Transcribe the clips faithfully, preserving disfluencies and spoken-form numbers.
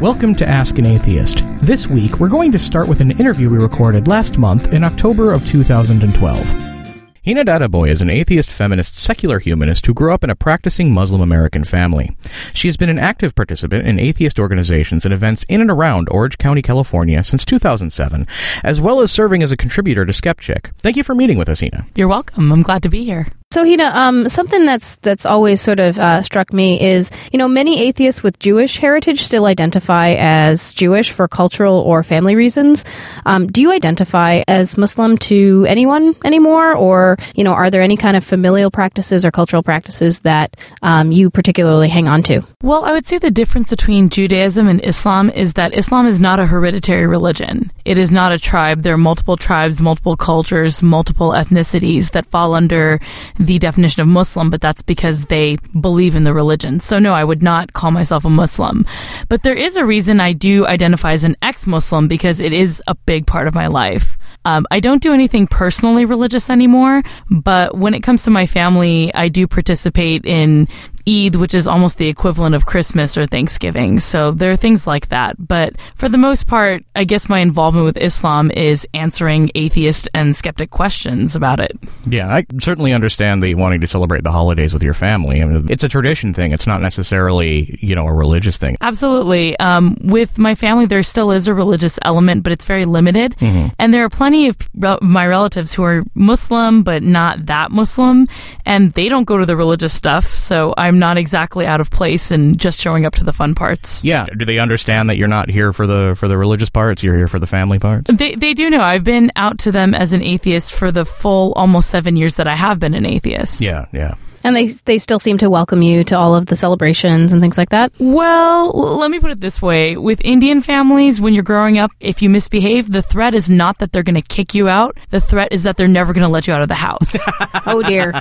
Welcome to Ask an Atheist. This week, we're going to start with an interview we recorded last month in October of two thousand twelve. Hina Dadaboy is an atheist, feminist, secular humanist who grew up in a practicing Muslim American family. She has been an active participant in atheist organizations and events in and around Orange County, California since two thousand seven, as well as serving as a contributor to Skepchick. Thank you for meeting with us, Hina. You're welcome. I'm glad to be here. So, Hina, um, something that's that's always sort of uh, struck me is, you know, many atheists with Jewish heritage still identify as Jewish for cultural or family reasons. Um, do you identify as Muslim to anyone anymore? Or, you know, are there any kind of familial practices or cultural practices that um, you particularly hang on to? Well, I would say the difference between Judaism and Islam is that Islam is not a hereditary religion. It is not a tribe. There are multiple tribes, multiple cultures, multiple ethnicities that fall under the definition of Muslim, but that's because they believe in the religion. So no, I would not call myself a Muslim. But there is a reason I do identify as an ex-Muslim, because it is a big part of my life. Um, I don't do anything personally religious anymore, but when it comes to my family, I do participate in Eid, which is almost the equivalent of Christmas or Thanksgiving. So there are things like that. But for the most part, I guess my involvement with Islam is answering atheist and skeptic questions about it. Yeah, I certainly understand the wanting to celebrate the holidays with your family. I mean, it's a tradition thing. It's not necessarily, you know, a religious thing. Absolutely. Um, with my family, there still is a religious element, but it's very limited. Mm-hmm. And there are plenty of re- my relatives who are Muslim, but not that Muslim, and they don't go to the religious stuff. So I'm not exactly out of place in just showing up to the fun parts. Yeah. Do they understand that you're not here for the for the religious parts? You're here for the family parts? They they do know. I've been out to them as an atheist for the full almost seven years that I have been an atheist. Yeah, yeah. And they they still seem to welcome you to all of the celebrations and things like that? Well, let me put it this way. With Indian families, when you're growing up, if you misbehave, the threat is not that they're going to kick you out. The threat is that they're never going to let you out of the house. Oh, dear.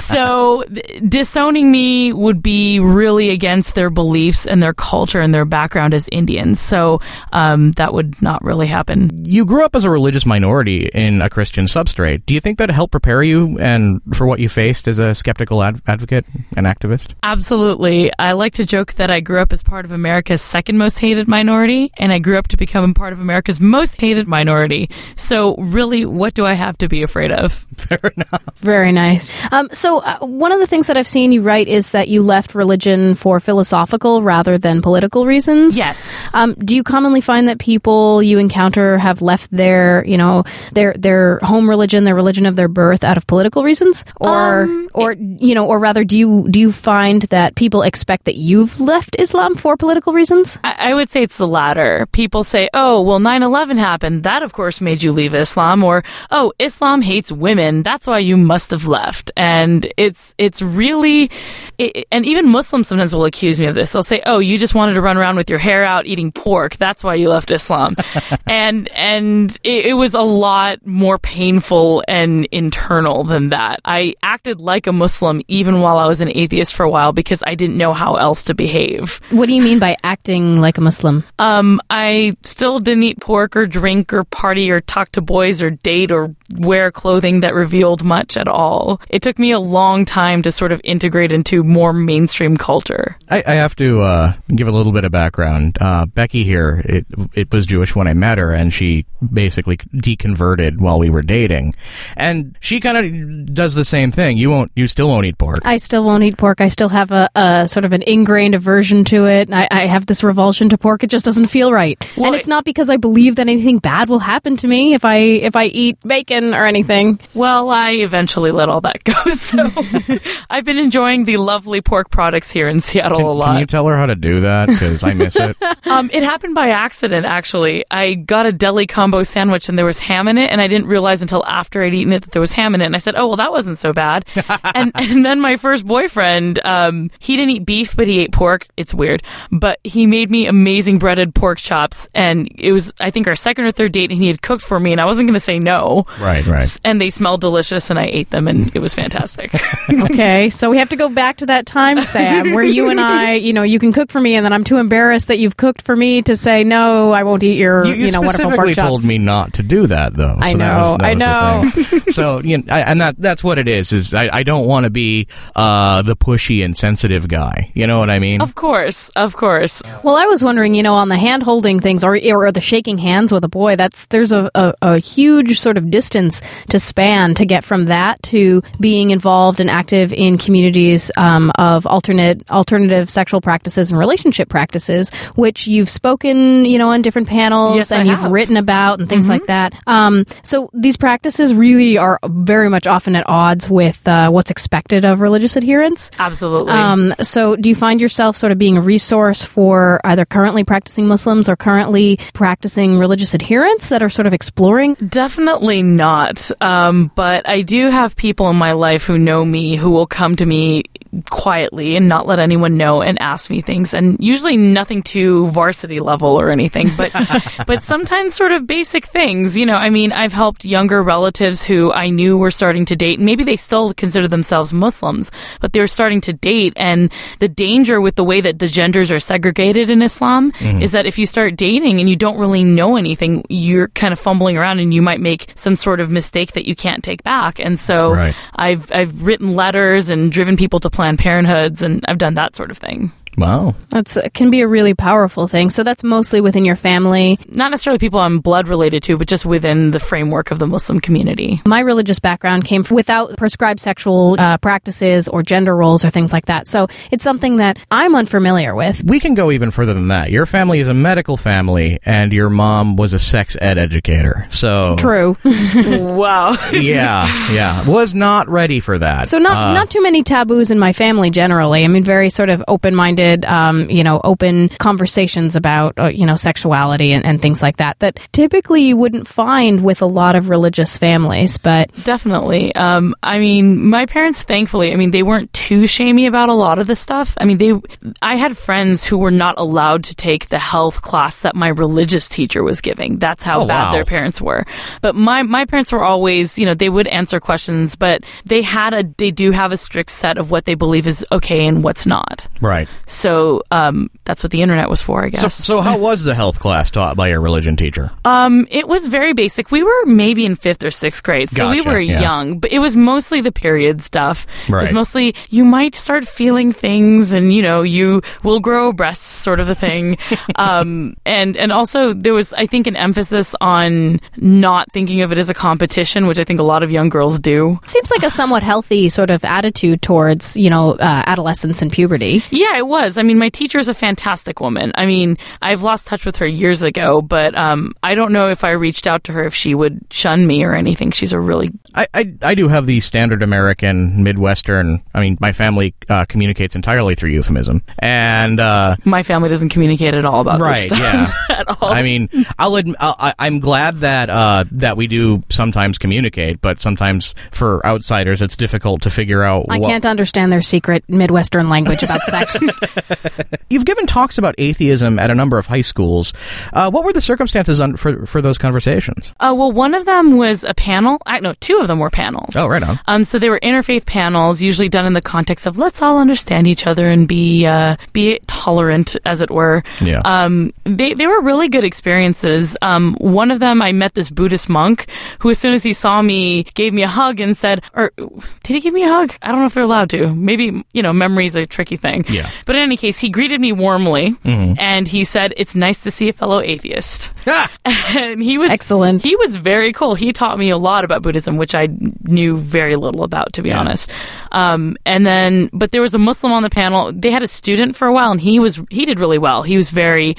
So th- disowning me would be really against their beliefs and their culture and their background as Indians. So um, that would not really happen. You grew up as a religious minority in a Christian substrate. Do you think that helped prepare you and for what you faced as a skeptical advocate? advocate and activist? Absolutely. I like to joke that I grew up as part of America's second most hated minority, and I grew up to become part of America's most hated minority. So really, what do I have to be afraid of? Fair enough. Very nice. Um, so uh, one of the things that I've seen you write is that you left religion for philosophical rather than political reasons. Yes. Um, do you commonly find that people you encounter have left their, you know, their their home religion, their religion of their birth out of political reasons? Or, um, or you know, or rather, do you do you find that people expect that you've left Islam for political reasons? I, I would say it's the latter. People say, oh, well, nine eleven happened. That, of course, made you leave Islam. Or, oh, Islam hates women. That's why you must have left. And it's it's really... It, and even Muslims sometimes will accuse me of this. They'll say, oh, you just wanted to run around with your hair out eating pork. That's why you left Islam. and and it, it was a lot more painful and internal than that. I acted like a Muslim even while I was an atheist for a while because I didn't know how else to behave. What do you mean by acting like a Muslim? Um, I still didn't eat pork or drink or party or talk to boys or date or wear clothing that revealed much at all. It took me a long time to sort of integrate into more mainstream culture. I, I have to uh, give a little bit of background. Uh, Becky here, it, it was Jewish when I met her, and she basically deconverted while we were dating. And she kind of does the same thing. You won't, you still won't eat pork. I still won't eat pork. I still have a, a sort of an ingrained aversion to it. I, I have this revulsion to pork. It just doesn't feel right. Well, and it's not because I believe that anything bad will happen to me if I if I eat bacon or anything. Well, I eventually let all that go. So I've been enjoying the lovely pork products here in Seattle can, a lot. Can you tell her how to do that? Because I miss it. Um, it happened by accident, actually. I got a deli combo sandwich and there was ham in it, and I didn't realize until after I'd eaten it that there was ham in it. And I said, oh, well, that wasn't so bad. and and then my first boyfriend, um, he didn't eat beef, but he ate pork. It's weird. But he made me amazing breaded pork chops, and it was, I think, our second or third date, and he had cooked for me, and I wasn't going to say no. Right, right. And they smelled delicious, and I ate them, and it was fantastic. Okay, so we have to go back to that time, Sam, where you and I, you know, you can cook for me, and then I'm too embarrassed that you've cooked for me to say, no, I won't eat your, you, you, you know, wonderful pork chops. You specifically told me not to do that, though. I so know, that was, that I know. was so, you know, I, and that that's what it is, is I, I don't want to be be uh, the pushy and sensitive guy. You know what I mean? Of course, of course. Well, I was wondering, you know, on the hand-holding things or or the shaking hands with a boy, that's there's a, a, a huge sort of distance to span to get from that to being involved and active in communities um, of alternate alternative sexual practices and relationship practices, which you've spoken, you know, on different panels Yes, and I you've have. written about and things like that. Um, so these practices really are very much often at odds with uh, what's expected of religious adherence. Absolutely. Um, so do you find yourself sort of being a resource for either currently practicing Muslims or currently practicing religious adherents that are sort of exploring? Definitely not. Um, but I do have people in my life who know me who will come to me quietly and not let anyone know and ask me things, and usually nothing too varsity level or anything, but but sometimes sort of basic things. You know, I mean, I've helped younger relatives who I knew were starting to date. Maybe they still consider themselves Muslims, but they were starting to date. And the danger with the way that the genders are segregated in Islam mm-hmm. is that if you start dating and you don't really know anything, you're kind of fumbling around and you might make some sort of mistake that you can't take back. And so right. I've I've written letters and driven people to Planned Parenthoods, and I've done that sort of thing. Wow. That's uh, can be a really powerful thing. So that's mostly within your family. Not necessarily people I'm blood related to, but just within the framework of the Muslim community. My religious background came from without prescribed sexual uh, practices or gender roles or things like that. So it's something that I'm unfamiliar with. We can go even further than that. Your family is a medical family, and your mom was a sex ed educator. So True. Wow. yeah, yeah. Was not ready for that. So not Uh, not too many taboos in my family generally. I mean, very sort of open-minded, um, you know, open conversations about, uh, you know, sexuality and, and things like that, that typically you wouldn't find with a lot of religious families. But Definitely. Um, I mean, my parents, thankfully, I mean, they weren't too shamey about a lot of the stuff. I mean, they, I had friends who were not allowed to take the health class that my religious teacher was giving. That's how Oh, bad wow. their parents were. But my, my parents were always, you know, they would answer questions, but they had a, they do have a strict set of what they believe is okay and what's not. right. So um, that's what the internet was for, I So, guess. so how was the health class taught by your religion teacher? Um, it was very basic. We were maybe in fifth or sixth grade, so we Gotcha, were yeah. young. But it was mostly the period stuff. It was Right. mostly you might start feeling things, and you know you will grow breasts, sort of a thing. um, and and also there was, I think, an emphasis on not thinking of it as a competition, which I think a lot of young girls do. it seems like a somewhat healthy sort of attitude towards, you know, uh, adolescence and puberty. Yeah, it was. I mean, my teacher is a fantastic woman. I mean, I've lost touch with her years ago, but um, I don't know if I reached out to her if she would shun me or anything. She's a really... I, I, I do have the standard American, Midwestern, I mean, my family uh, communicates entirely through euphemism. And, uh, My family doesn't communicate at all about right, this stuff. yeah. at all. I mean, I'll admit, I, I'm glad that, uh, that we do sometimes communicate, but sometimes for outsiders, it's difficult to figure out I what... can't understand their secret Midwestern language about sex. You've given talks about atheism at a number of high schools. Uh, what were the circumstances on, for, for those conversations? Uh, well, one of them was a panel. I, no, two of them were panels. Oh, right on. Um, so they were interfaith panels, usually done in the context of let's all understand each other and be uh, be tolerant, as it were. Yeah. Um, they they were really good experiences. Um, one of them, I met this Buddhist monk who, as soon as he saw me, gave me a hug and said, or did he give me a hug? I don't know if they're allowed to. Maybe, you know, memory is a tricky thing. Yeah. But in any case, he greeted me warmly Mm-hmm. and he said, "It's nice to see a fellow atheist." Ah! And he was Excellent. He was very cool. He taught me a lot about Buddhism, which I knew very little about, to be Yeah. honest. Um, and then, but there was a Muslim on the panel. They had a student for a while, and he was he did really well. He was very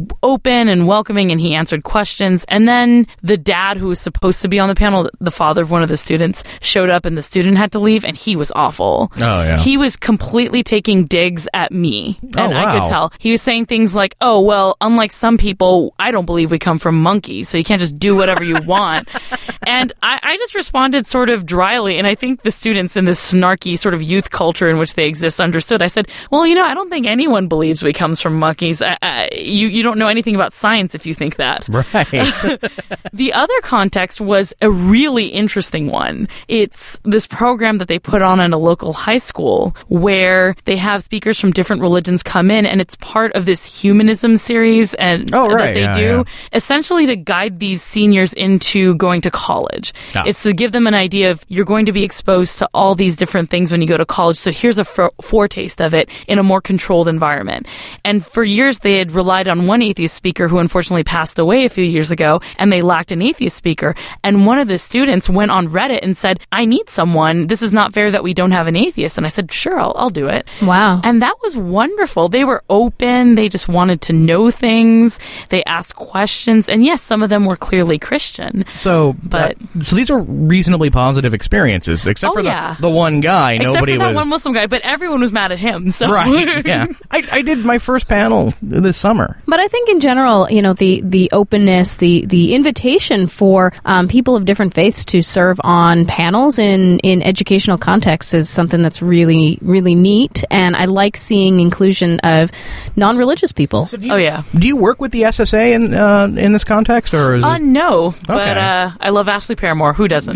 open and welcoming, and he answered questions. And then the dad, who was supposed to be on the panel, the father of one of the students, showed up, and the student had to leave, and he was awful. Oh, yeah. He was completely taking digs at me, and Oh, I could wow. tell. He was saying things like, "Oh, well, unlike some people, I don't believe we come from monkeys, so you can't just do whatever you want." And I, I just responded sort of dryly, and I think the students in this snarky sort of youth culture in which they exist understood. I said, "Well, you know, I don't think anyone believes we comes from monkeys. I, I, you you don't know anything about science if you think that. Right. The other context was a really interesting one. It's this program that they put on in a local high school where they have speakers from different religions come in, and it's part of this humanism series and oh, right. that they yeah, do, yeah. essentially to guide these seniors into going to college. Oh. It's to give them an idea of you're going to be exposed to all these different things when you go to college, so here's a for- foretaste of it in a more controlled environment. And for years, they had relied on one atheist speaker who unfortunately passed away a few years ago, and they lacked an atheist speaker. And one of the students went on Reddit and said, I need someone. This is not fair that we don't have an atheist. And I said, sure, I'll, I'll do it. Wow. And that was wonderful. They were open. They just wanted to know things. They asked questions. And yes, some of them were clearly Christian. So, but uh, so these were reasonably positive experiences, except Oh, for the, yeah. the one guy. Except Nobody for that was one Muslim guy, but everyone was mad at him. So. right. Yeah, I, I did my first panel this summer. But I think in general, you know, the, the openness, the, the invitation for um, people of different faiths to serve on panels in, in educational contexts is something that's really, really neat. And I like seeing inclusion of non-religious people. So do you, Oh, yeah. Do you work with the S S A in uh, in this context, or is Uh, it? no, but Okay. uh, I love Ashley Paramore. Who doesn't?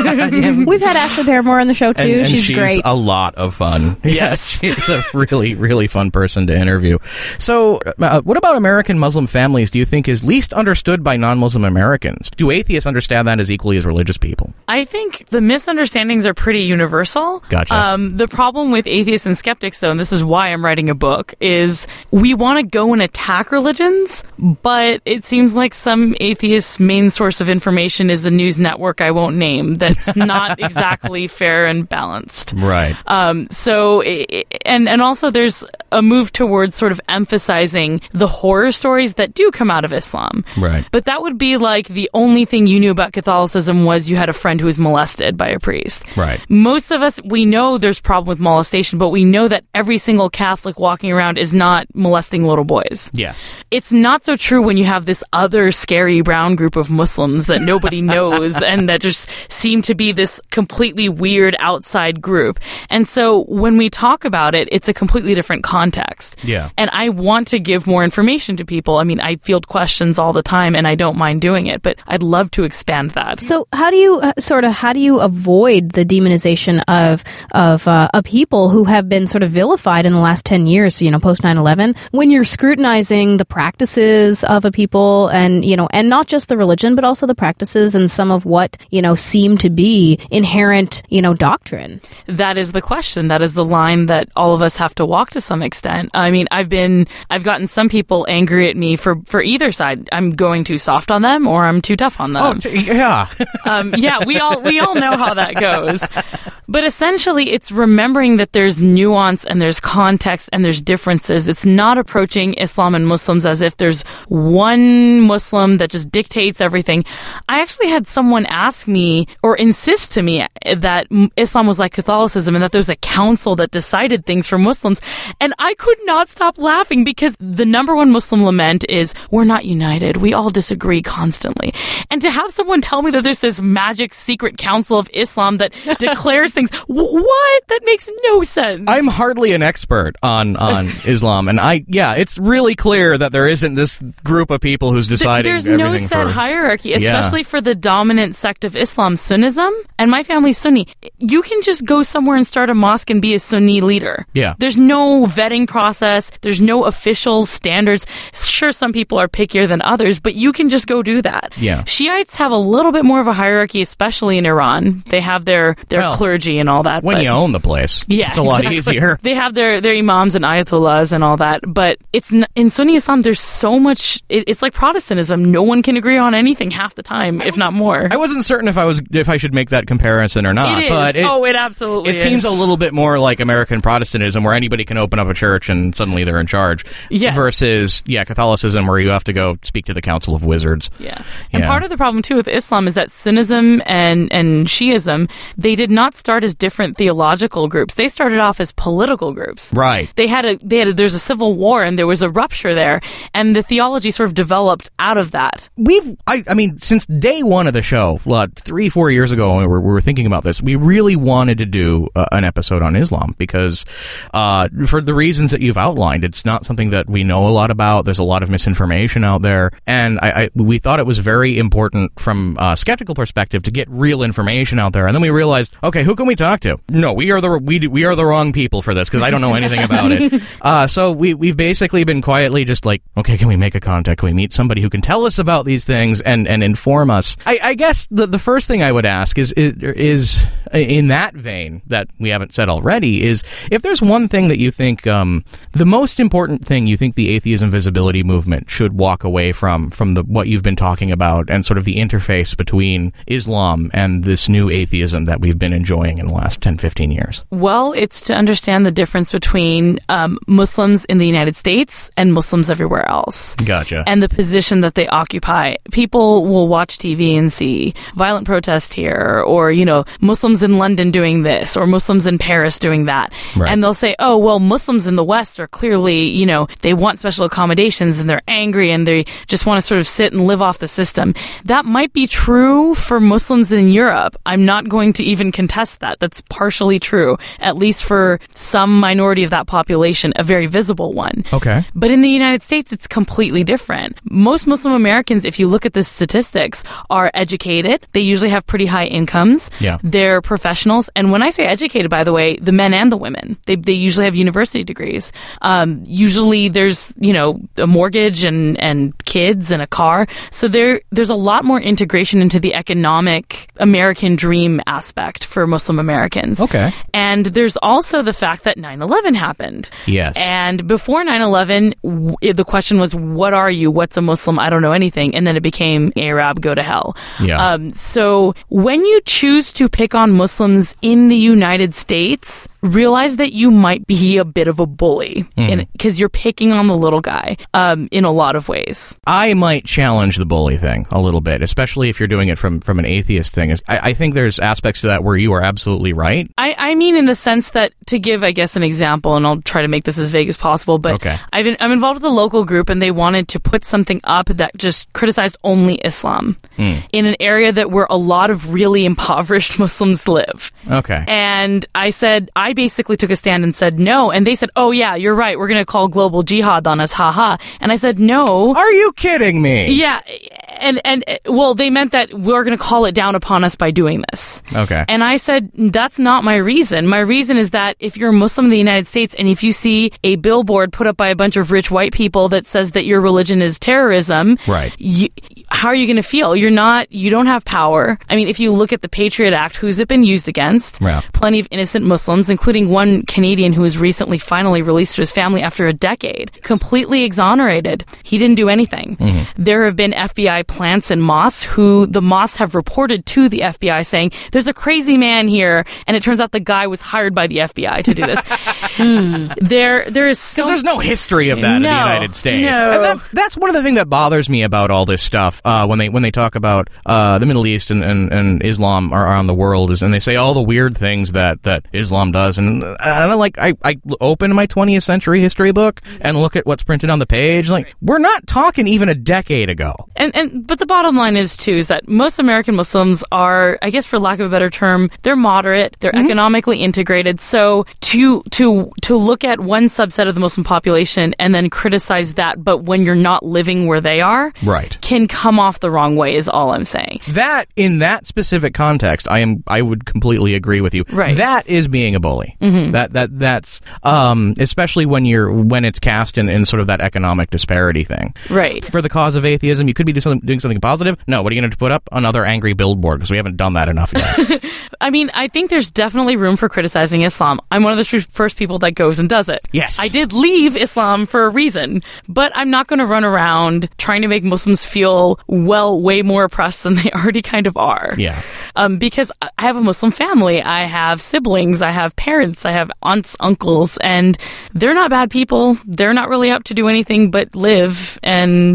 We've had Ashley Paramore on the show, too. And, and she's, she's great. a lot of fun. Yes. she's a really, really fun person to interview. So, uh, what about American Muslim families do you think is least understood by non-Muslim Americans? Do atheists understand that as equally as religious people? I think the misunderstandings are pretty universal. Gotcha. Um, the problem with atheists and skeptics, though, and this is why I'm writing a book, is we want to go and attack religions, but it seems like some atheists' main source of information is a news network I won't name that's not exactly fair and balanced. Right. Um, so, i- and and also there's a move towards sort of emphasizing the horror stories that do come out of Islam. Right. But that would be like the only thing you knew about Catholicism was you had a friend who was molested by a priest. Right. Most of us, we know there's a problem with molestation, but we know that every single Catholic walking around is not molesting little boys. Yes. It's not so true when you have this other scary brown group of Muslims that nobody knows and that just seem to be this completely weird outside group. And so when we talk about it, it's a completely different context. Yeah. And I want to give more information to people. I mean, I field questions all the time and I don't mind doing it, but I'd love to expand that. So how do you uh, sort of how do you avoid the demonization of of uh, of people who have been sort of vilified in the last ten years, you know, post nine eleven, when you're scrutinizing the practices of a people and, you know, and not just the religion, but also the practices and some of what, you know, seem to be inherent, you know, doctrine? That is the question. That is the line that all of us have to walk to some extent. I mean, I've been, I've gotten some people angry at me for, for either side. I'm going too soft on them or I'm too tough on them. Oh, t- yeah. um, yeah, we all, we all know how that goes. But essentially, it's remembering that there's nuance and there's context and there's differences. It's not approaching Islam and Muslims as if there's one Muslim that just dictates everything. I actually had someone ask me or insist to me that Islam was like Catholicism and that there's a council that decided things for Muslims. And I could not stop laughing because the number one Muslim lament is, we're not united. We all disagree constantly. And to have someone tell me that there's this magic secret council of Islam that declares things, what? That makes no sense. I'm hardly an expert on, on Islam, and I, yeah, it's really clear that there isn't this group of people who's deciding There's everything no set for... hierarchy, especially Yeah. for the dominant sect of Islam, Sunnism, and my family's Sunni. You can just go somewhere and start a mosque and be a Sunni leader. Yeah. There's no vetting process. There's no official standards. Sure, some people are pickier than others, but you can just go do that. Yeah. Shiites have a little bit more of a hierarchy, especially in Iran. They have their, their Well, clergy and all that. When but you own the place, yeah, it's a lot exactly. easier. They have their, their imams and ayatollahs and all that, but it's n- in Sunni Islam, there's so much, it, it's like Protestantism. No one can agree on anything half the time, if not more. I wasn't certain if I was if I should make that comparison or not, It is. but it, oh, it absolutely it is. seems a little bit more like American Protestantism, where anybody can open up a church and suddenly they're in charge. Yes. Versus, yeah, Catholicism, where you have to go speak to the Council of Wizards. Yeah. And Yeah. part of the problem, too, with Islam is that Sunnism and, and Shiism, they did not start start as different theological groups. They started off as political groups. Right. They had a, they had a, there's a civil war and there was a rupture there, and the theology sort of developed out of that. We've, I, I mean, since day one of the show, what, three, four years ago, when we were, we were thinking about this, we really wanted to do uh, an episode on Islam because, uh, for the reasons that you've outlined, it's not something that we know a lot about. There's a lot of misinformation out there, and I, I we thought it was very important from a skeptical perspective to get real information out there. And then we realized, okay, who can we talk to? No, we are the we do, we are the wrong people for this because I don't know anything about it. Uh, so we we've basically been quietly just like, okay, can we make a contact? Can we meet somebody who can tell us about these things and, and inform us? I, I guess the the first thing I would ask is, is is in that vein that we haven't said already is if there's one thing that you think um, the most important thing you think the atheism visibility movement should walk away from from the what you've been talking about and sort of the interface between Islam and this new atheism that we've been enjoying in the last ten, fifteen years? Well, it's to understand the difference between um, Muslims in the United States and Muslims everywhere else. Gotcha. And the position that they occupy. People will watch T V and see violent protest here, or, you know, Muslims in London doing this, or Muslims in Paris doing that. Right. And they'll say, oh, well, Muslims in the West are clearly, you know, they want special accommodations and they're angry and they just want to sort of sit and live off the system. That might be true for Muslims in Europe. I'm not going to even contest that. That's partially true, at least for some minority of that population, a very visible one. Okay. But in the United States, it's completely different. Most Muslim Americans, if you look at the statistics, are educated. They usually have pretty high incomes. Yeah. They're professionals. And when I say educated, by the way, the men and the women, they they usually have university degrees. Um, usually there's, you know, a mortgage and, and kids and a car. So there there's a lot more integration into the economic American dream aspect for Muslim Americans. Okay. And there's also the fact that nine eleven happened. Yes. And before nine eleven, w- the question was, what are you? What's a Muslim? I don't know anything. And then it became Arab, go to hell. Yeah. Um, so when you choose to pick on Muslims in the United States, realize that you might be a bit of a bully because mm. you're picking on the little guy um, in a lot of ways. I might challenge the bully thing a little bit, especially if you're doing it from, from an atheist thing. I, I think there's aspects to that where you are absolutely right. I, I mean in the sense that, to give, I guess, an example, and I'll try to make this as vague as possible, but okay. I've been, I'm involved with a local group and they wanted to put something up that just criticized only Islam mm. in an area that where a lot of really impoverished Muslims live. Okay. And I said, I basically took a stand and said no, and they said, oh yeah, you're right, we're going to call global jihad on us, haha. And I said, no. Are you kidding me? Yeah, and, and well, they meant that we're going to call it down upon us by doing this. Okay. And I said, that's not my reason. My reason is that if you're a Muslim in the United States and if you see a billboard put up by a bunch of rich white people that says that your religion is terrorism, right. you, how are you going to feel? You're not, you don't have power. I mean, if you look at the Patriot Act, who's it been used against? Yeah. Plenty of innocent Muslims, including one Canadian who was recently finally released to his family after a decade, completely exonerated. He didn't do anything. Mm-hmm. There have been F B I plants in mosques who the mosques have reported to the F B I saying, there's a crazy man here, and it turns out the guy was hired by the F B I to do this. mm. There, there is so because there's no history of that no, in the United States. No. And that's that's one of the things that bothers me about all this stuff uh, when they when they talk about uh, the Middle East and, and, and Islam around the world is, and they say all the weird things that, that Islam does, and I like I, I open my twentieth century history book and look at what's printed on the page. Like, we're not talking even a decade ago. And and but the bottom line is too is that most American Muslims are, I guess for lack of a better term, they're moderate, they're mm-hmm. economically integrated. So to to to look at one subset of the Muslim population and then criticize that, but when you're not living where they are, right, can come off the wrong way is all I'm saying. That in that specific context, I am I would completely agree with you. Right. That is being a bully. Mm-hmm. That that that's um, especially when you're when it's cast in, in sort of that economic disparity thing. Right. For the cause of atheism, you could be doing something, doing something positive. No, what are you going to put up? Another angry billboard, because we haven't done that enough yet. I mean, I think there's definitely room for criticizing Islam. I'm one of the first people that goes and does it. Yes. I did leave Islam for a reason, but I'm not going to run around trying to make Muslims feel, well, way more oppressed than they already kind of are. Yeah. Um, because I have a Muslim family. I have siblings. I have parents. I have aunts, uncles, and they're not bad people. They're not really out to do anything but live, and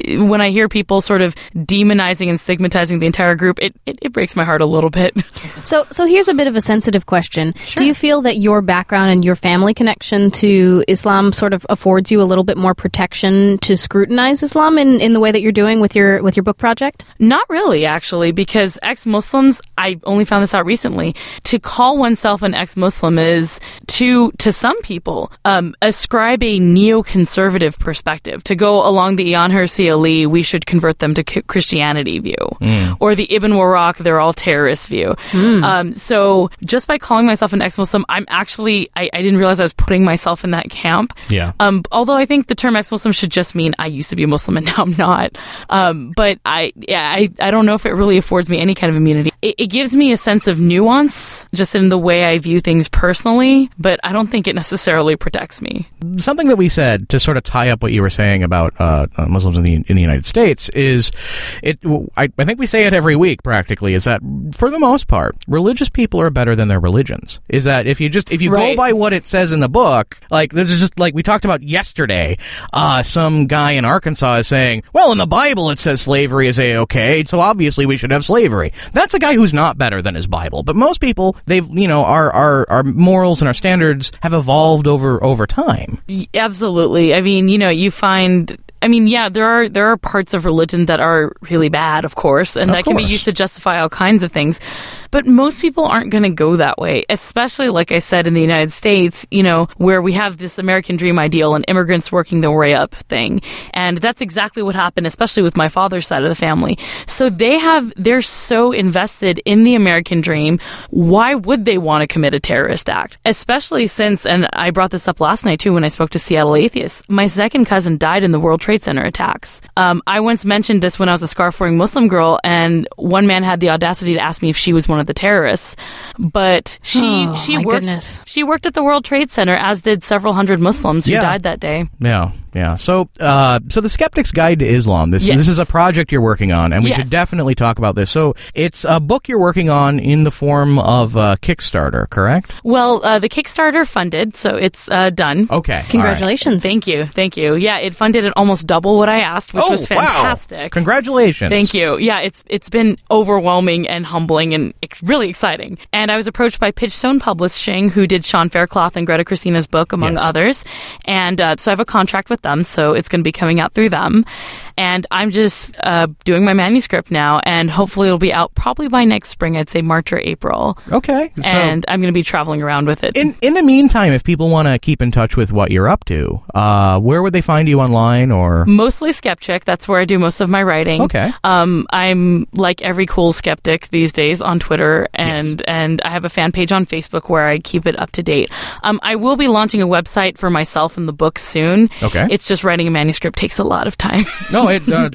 when I hear people sort of demonizing and stigmatizing the entire group, it, it, it breaks my heart a little bit. So, so here's a bit of a sensitive question. Sure. Do you feel that your background and your family connection to Islam sort of affords you a little bit more protection to scrutinize Islam in, in the way that you're doing with your with your book project? Not really, actually, because ex-Muslims, I only found this out recently, to call oneself an ex-Muslim is to, to some people, um, ascribe a neoconservative perspective, to go along the Ian Hersey Ali, we should convert them to Christianity view, mm. or the Ibn Warraq, they're all terrorists view. Mm. Um, so just by calling myself an ex-Muslim, I'm actually, I, I didn't realize I was putting myself in that camp. Yeah. Um, although I think the term ex-Muslim should just mean I used to be a Muslim and now I'm not. Um, but I, yeah, I, I don't know if it really affords me any kind of immunity. It, it gives me a sense of nuance just in the way I view things personally, but I don't think it necessarily protects me. Something that we said to sort of tie up what you were saying about uh, uh, Muslims in the in the United States is, it. I, I think we say it every week practically. Is that for the most part, religious people are better than their religions. Is that if you just if you right. go by what it says in the book, like this is just like we talked about yesterday. Uh, some guy in Arkansas is saying, well, in the Bible it says slavery is a-okay, so obviously we should have slavery. That's a guy who's not better than his Bible. But most people, they've you know our our our morals and our standards have evolved over over time. Absolutely. I mean, you know, you find. I mean, yeah, there are there are parts of religion that are really bad, of course, and of that course. can be used to justify all kinds of things. But most people aren't going to go that way, especially, like I said, in the United States, you know, where we have this American dream ideal and immigrants working their way up thing. And that's exactly what happened, especially with my father's side of the family. So they have, they're so invested in the American dream. Why would they want to commit a terrorist act? Especially since, and I brought this up last night too when I spoke to Seattle Atheists, my second cousin died in the World Trade Center attacks. Um, I once mentioned this when I was a scarf-wearing Muslim girl, and one man had the audacity to ask me if she was one of the terrorists. But she oh, she my worked goodness. she worked at the World Trade Center, as did several hundred Muslims who Yeah. died that day. Yeah. Yeah. So, uh, so the Skeptic's Guide to Islam. This Yes. this is a project you're working on, and we Yes. should definitely talk about this. So, it's a book you're working on in the form of uh, Kickstarter, correct? Well, uh, the Kickstarter funded, so it's uh, done. Okay. Congratulations. Thank you, thank you. Yeah, it funded at almost double what I asked, which Oh, was wow. fantastic. Congratulations. Thank you. Yeah, it's it's been overwhelming and humbling and it's really exciting. And I was approached by Pitchstone Publishing, who did Sean Faircloth and Greta Christina's book, among Yes. others. And uh, so I have a contract with them, so it's going to be coming out through them. And I'm just uh, doing my manuscript now, and hopefully it'll be out probably by next spring. I'd say March or April. Okay. So, And I'm going to be traveling around with it. in in the meantime, if people want to keep in touch with what you're up to, uh, where would they find you online? Or Mostly Skeptic. That's where I do most of my writing. Okay. Um, I'm like every cool skeptic these days on Twitter, and, Yes. and I have a fan page on Facebook where I keep it up to date. Um, I will be launching a website for myself and the book soon. Okay. It's just writing a manuscript takes a lot of time. no, it uh,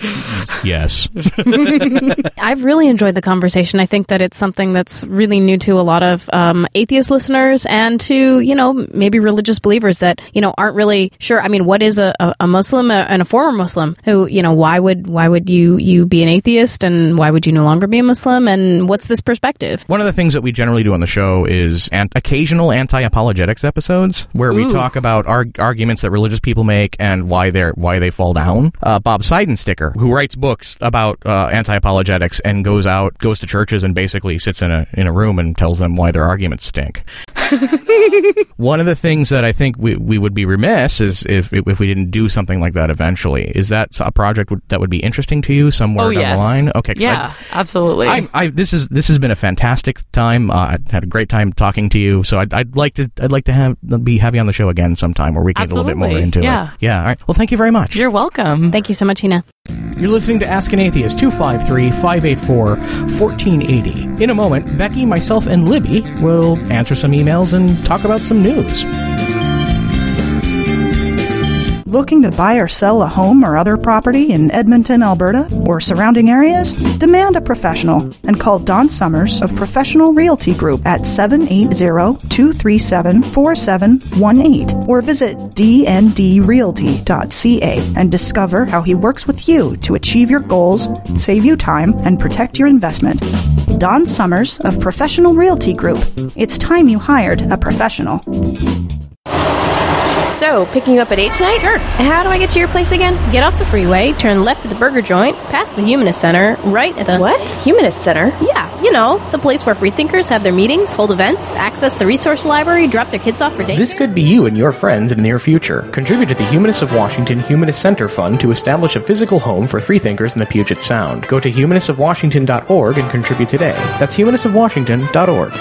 yes. I've really enjoyed the conversation. I think that it's something that's really new to a lot of um, atheist listeners and to, you know, maybe religious believers that, you know, aren't really sure. I mean, what is a, a Muslim and a former Muslim who, you know, why would why would you, you be an atheist and why would you no longer be a Muslim? And what's this perspective? One of the things that we generally do on the show is an- occasional anti-apologetics episodes where we Ooh. talk about arg- arguments that religious people make and why they're why they fall down. Uh, Bob Seidensticker, who writes books about uh, anti-apologetics and goes out, goes to churches and basically sits in a in a room and tells them why their arguments stink. One of the things that I think we, we would be remiss is if if we didn't do something like that eventually. Is that a project would, that would be interesting to you somewhere Oh, down yes. the line? Okay. 'cause Yeah, I, absolutely. I, I, this is this has been a fantastic time. Uh, I had a great time talking to you. So I'd, I'd like to I'd like to have be have you on the show again sometime where we can get a little bit more Absolutely. into Yeah. it. Yeah. All right. Well, thank you very much. You're welcome. Thank you so much, Hina. You're listening to Ask an Atheist, two five three, five eight four, one four eight zero. In a moment, Becky, myself, and Libby will answer some emails and talk about some news. Looking to buy or sell a home or other property in Edmonton, Alberta, or surrounding areas? Demand a professional and call Don Summers of Professional Realty Group at seven eight zero, two three seven, four seven one eight or visit d n d realty dot c a and discover how he works with you to achieve your goals, save you time, and protect your investment. Don Summers of Professional Realty Group. It's time you hired a professional. So, picking you up at eight tonight? Sure. How do I get to your place again? Get off the freeway, turn left at the burger joint, past the Humanist Center, right at the... What? Humanist Center? Yeah, you know, the place where freethinkers have their meetings, hold events, access the resource library, drop their kids off for daycare. This could be you and your friends in the near future. Contribute to the Humanists of Washington Humanist Center Fund to establish a physical home for freethinkers in the Puget Sound. Go to humanists of washington dot org and contribute today. That's humanists of washington dot org.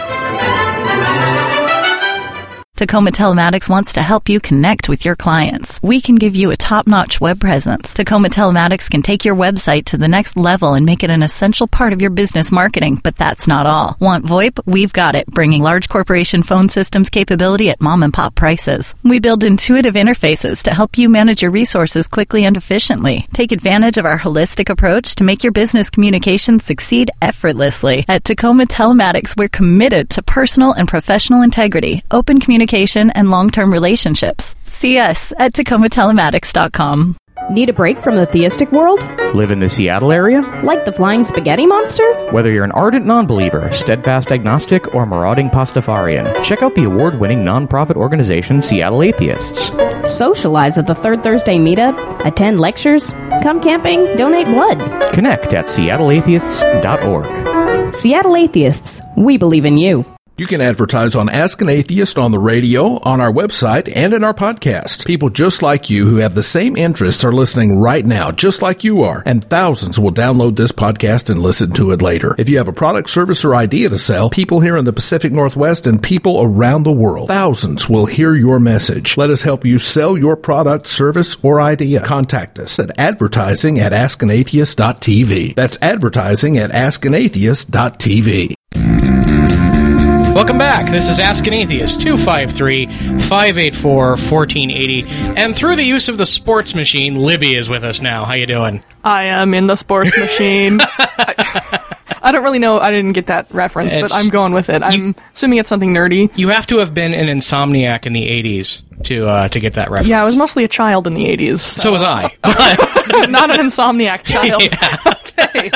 Tacoma Telematics wants to help you connect with your clients. We can give you a top-notch web presence. Tacoma Telematics can take your website to the next level and make it an essential part of your business marketing, but that's not all. Want VoIP? We've got it, bringing large corporation phone systems capability at mom-and-pop prices. We build intuitive interfaces to help you manage your resources quickly and efficiently. Take advantage of our holistic approach to make your business communications succeed effortlessly. At Tacoma Telematics, we're committed to personal and professional integrity, open communication, and long-term relationships. See us at tacoma telematics dot com. Need a break from the theistic world? Live in the Seattle area? Like the flying spaghetti monster? Whether you're an ardent non-believer, steadfast agnostic, or marauding Pastafarian, check out the award-winning nonprofit organization Seattle Atheists. Socialize at the Third Thursday meetup, attend lectures, come camping, donate blood. Connect at seattle atheists dot org. Seattle Atheists, we believe in you. You can advertise on Ask an Atheist on the radio, on our website, and in our podcast. People just like you who have the same interests are listening right now, just like you are, and thousands will download this podcast and listen to it later. If you have a product, service, or idea to sell, people here in the Pacific Northwest and people around the world, thousands will hear your message. Let us help you sell your product, service, or idea. Contact us at advertising at ask an atheist dot t v. That's advertising at ask an atheist dot t v. Welcome back. This is Ask an Atheist, two five three, five eight four, one four eight zero. And through the use of the sports machine, Libby is with us now. How you doing? I am in the sports machine. I, I don't really know. I didn't get that reference, it's, but I'm going with it. I'm you, assuming it's something nerdy. You have to have been an insomniac in the eighties to uh, to get that reference. Yeah, I was mostly a child in the eighties. So, so was I. Not an insomniac child. Yeah. Okay.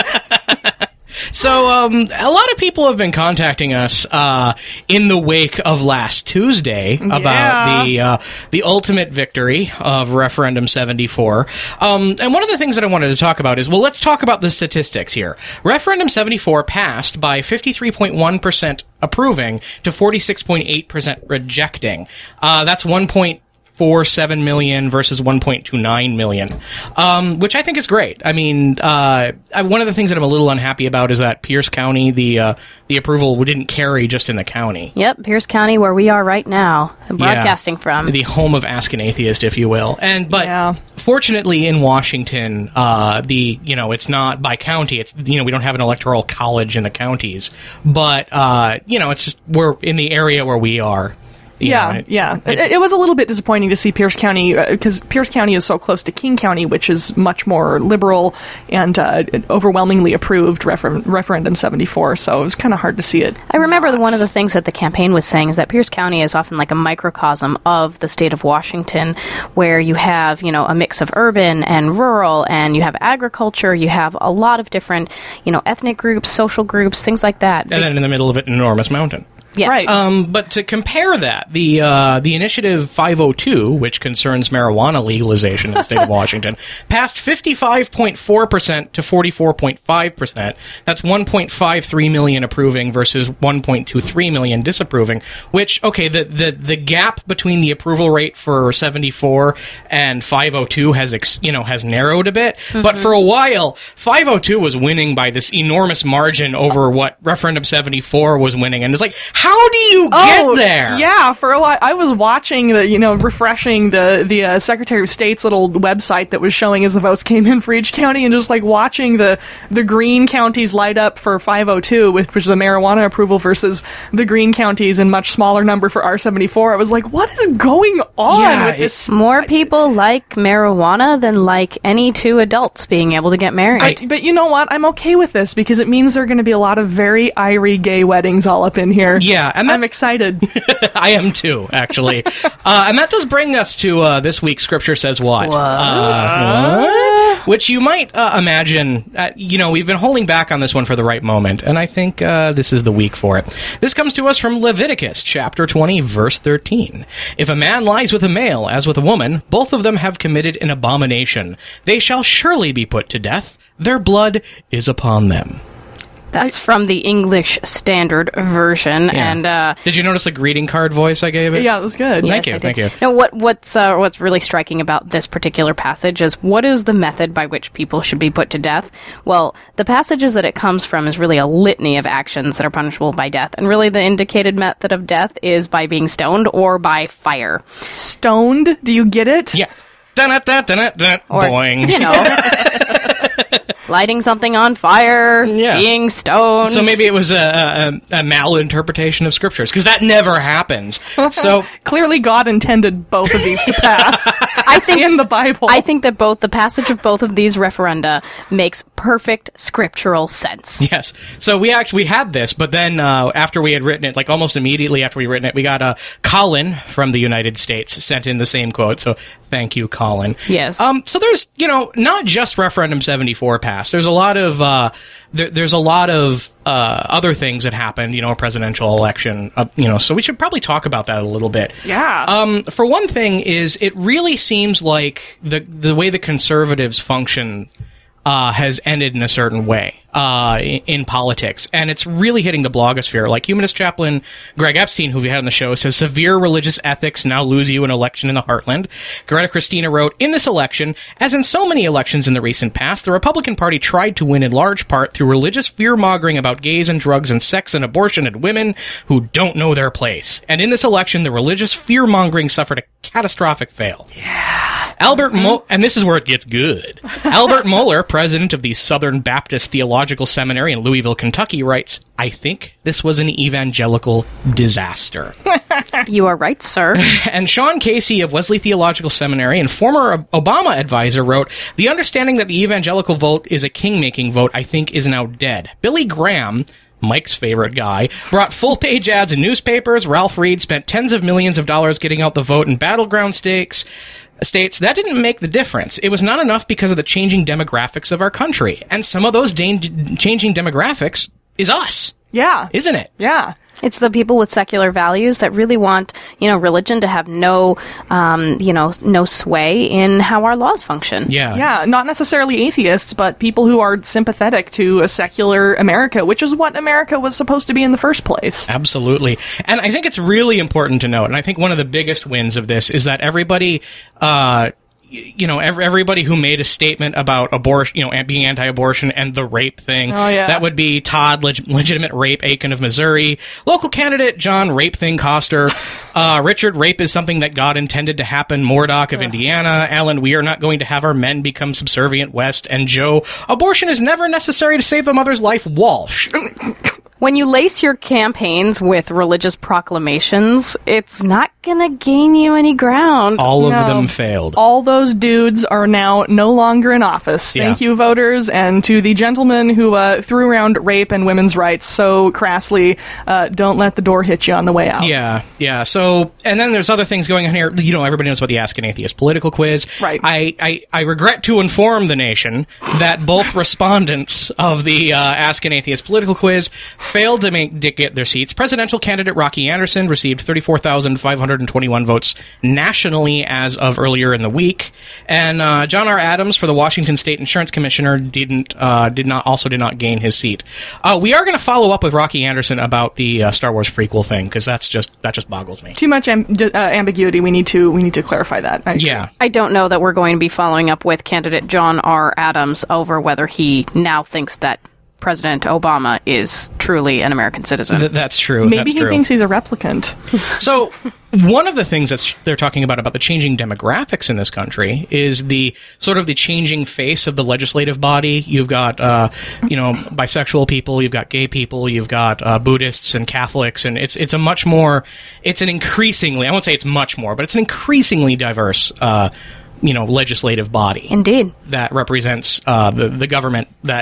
So, um, a lot of people have been contacting us uh, in the wake of last Tuesday about yeah. the uh, the ultimate victory of Referendum seventy-four. Um, and one of the things that I wanted to talk about is, well, let's talk about the statistics here. Referendum seventy-four passed by fifty-three point one percent approving to forty-six point eight percent rejecting. Uh, that's one point four seven million versus one point two nine million, um, which I think is great. I mean, uh, I, one of the things that I'm a little unhappy about is that Pierce County, the uh, the approval didn't carry just in the county. Yep, Pierce County, where we are right now, broadcasting yeah, from. The home of Ask an Atheist, if you will. And But yeah. fortunately in Washington, uh, the you know, it's not by county. It's, you know, we don't have an electoral college in the counties. But, uh, you know, it's just, we're in the area where we are. You yeah, know, it, yeah. It, it, it was a little bit disappointing to see Pierce County, because uh, Pierce County is so close to King County, which is much more liberal and uh, overwhelmingly approved refer- Referendum seventy-four, so it was kind of hard to see it. I remember not. one of the things that the campaign was saying is that Pierce County is often like a microcosm of the state of Washington, where you have, you know, a mix of urban and rural, and you have agriculture, you have a lot of different, you know, ethnic groups, social groups, things like that. And then in the middle of it, an enormous mountain. Yes. Right. Um, but to compare that, the uh, the Initiative five oh two, which concerns marijuana legalization in the state of Washington, passed fifty-five point four percent to forty-four point five percent. That's one point five three million approving versus one point two three million disapproving, which, okay, the, the, the gap between the approval rate for seventy-four and five oh two has, ex, you know, has narrowed a bit. Mm-hmm. But for a while, five oh two was winning by this enormous margin over what Referendum seventy-four was winning. And it's like, how do you get oh, there? Yeah, for a while I was watching the, you know, refreshing the the uh, Secretary of State's little website that was showing as the votes came in for each county, and just like watching the the green counties light up for five oh two, which was the marijuana approval, versus the green counties in much smaller number for R seventy-four. I was like, what is going on yeah, with this? More people like marijuana than like any two adults being able to get married. But, but you know what? I'm okay with this because it means there are going to be a lot of very irie gay weddings all up in here. Yeah, and that, I'm excited. I am too, actually. uh, and that does bring us to uh, this week's Scripture Says What. What? Uh, what? which you might uh, imagine, uh, you know, we've been holding back on this one for the right moment, and I think uh, this is the week for it. This comes to us from Leviticus, chapter twenty, verse thirteen. If a man lies with a male as with a woman, both of them have committed an abomination. They shall surely be put to death. Their blood is upon them. That's from the English Standard Version. Yeah. And uh, did you notice the greeting card voice I gave it? Yeah, it was good. Thank yes, you, thank you. Now, what what's uh, what's really striking about this particular passage is what is the method by which people should be put to death? Well, the passages that it comes from is really a litany of actions that are punishable by death, and really the indicated method of death is by being stoned or by fire. Stoned? Do you get it? Yeah. Dun-dun-dun-dun-dun, Or, boing. you know, lighting something on fire, Yeah. being stoned. So maybe it was a, a, a malinterpretation of scriptures, because that never happens. So Clearly God intended both of these to pass. I think in the Bible. I think that both the passage of both of these referenda makes perfect scriptural sense. yes, so we actually we had this, but then uh, after we had written it, like almost immediately after we written it, we got uh, Colin from the United States sent in the same quote. So thank you, Colin. Yes. Um. So there's you know not just referendum seventy-four passed. There's a lot of uh, there, there's a lot of uh, other things that happened. You know, a presidential election. Uh, you know, so we should probably talk about that a little bit. Yeah. Um. For one thing, is it really seems like the the way the conservatives function uh, has ended in a certain way uh, in, in politics, and it's really hitting the blogosphere. Like humanist chaplain Greg Epstein, who we had on the show, says severe religious ethics now lose you an election in the heartland. Greta Christina wrote, in this election, as in so many elections in the recent past, the Republican Party tried to win in large part through religious fear-mongering about gays and drugs and sex and abortion and women who don't know their place. And in this election, the religious fear-mongering suffered a catastrophic fail. Yeah. Albert Mo- and this is where it gets good. Albert Mohler, president of the Southern Baptist Theological Seminary in Louisville, Kentucky, writes, I think this was an evangelical disaster. You are right, sir. And Sean Casey of Wesley Theological Seminary and former Obama advisor wrote, the understanding that the evangelical vote is a king-making vote, I think, is now dead. Billy Graham, Mike's favorite guy, brought full-page ads in newspapers. Ralph Reed spent tens of millions of dollars getting out the vote in battleground stakes. States, that didn't make the difference. It was not enough because of the changing demographics of our country. And some of those da- changing demographics is us. Yeah. Isn't it? Yeah. It's the people with secular values that really want, you know, religion to have no, um, you know, no sway in how our laws function. Yeah. Yeah, not necessarily atheists, but people who are sympathetic to a secular America, which is what America was supposed to be in the first place. Absolutely. And I think it's really important to note, and I think one of the biggest wins of this is that everybody, uh, you know, every, everybody who made a statement about abortion, you know, being anti-abortion and the rape thing, oh, yeah. that would be Todd, leg- legitimate rape Aiken of Missouri, local candidate John Rape Thing Coster, uh, Richard, rape is something that God intended to happen, Mourdock of yeah. Indiana, Alan, we are not going to have our men become subservient West, and Joe, abortion is never necessary to save a mother's life, Walsh. When you lace your campaigns with religious proclamations, it's not going to gain you any ground. All of No. them failed. All those dudes are now no longer in office. Yeah. Thank you, voters, and to the gentleman who uh, threw around rape and women's rights so crassly, uh, don't let the door hit you on the way out. Yeah, yeah. So, and then there's other things going on here. You know, everybody knows about the Ask an Atheist political quiz. Right. I, I, I regret to inform the nation that both respondents of the uh, Ask an Atheist political quiz failed to make to get their seats. Presidential candidate Rocky Anderson received thirty-four thousand five hundred twenty-one votes nationally as of earlier in the week, and uh, John R. Adams for the Washington State Insurance Commissioner didn't uh, did not also did not gain his seat. Uh, we are going to follow up with Rocky Anderson about the uh, Star Wars prequel thing, because that's just that just boggles me. Too much am- d- uh, ambiguity. We need to we need to clarify that. I agree. Yeah. I don't know that we're going to be following up with candidate John R. Adams over whether he now thinks that President Obama is truly an American citizen. Th- that's true. Maybe that's he true. thinks he's a replicant. So, one of the things that sh- they're talking about about the changing demographics in this country is the sort of the changing face of the legislative body. You've got, uh, you know, bisexual people, you've got gay people, you've got uh, Buddhists and Catholics, and it's it's a much more, it's an increasingly, I won't say it's much more, but it's an increasingly diverse, uh, you know, legislative body. Indeed. That represents uh, the the government that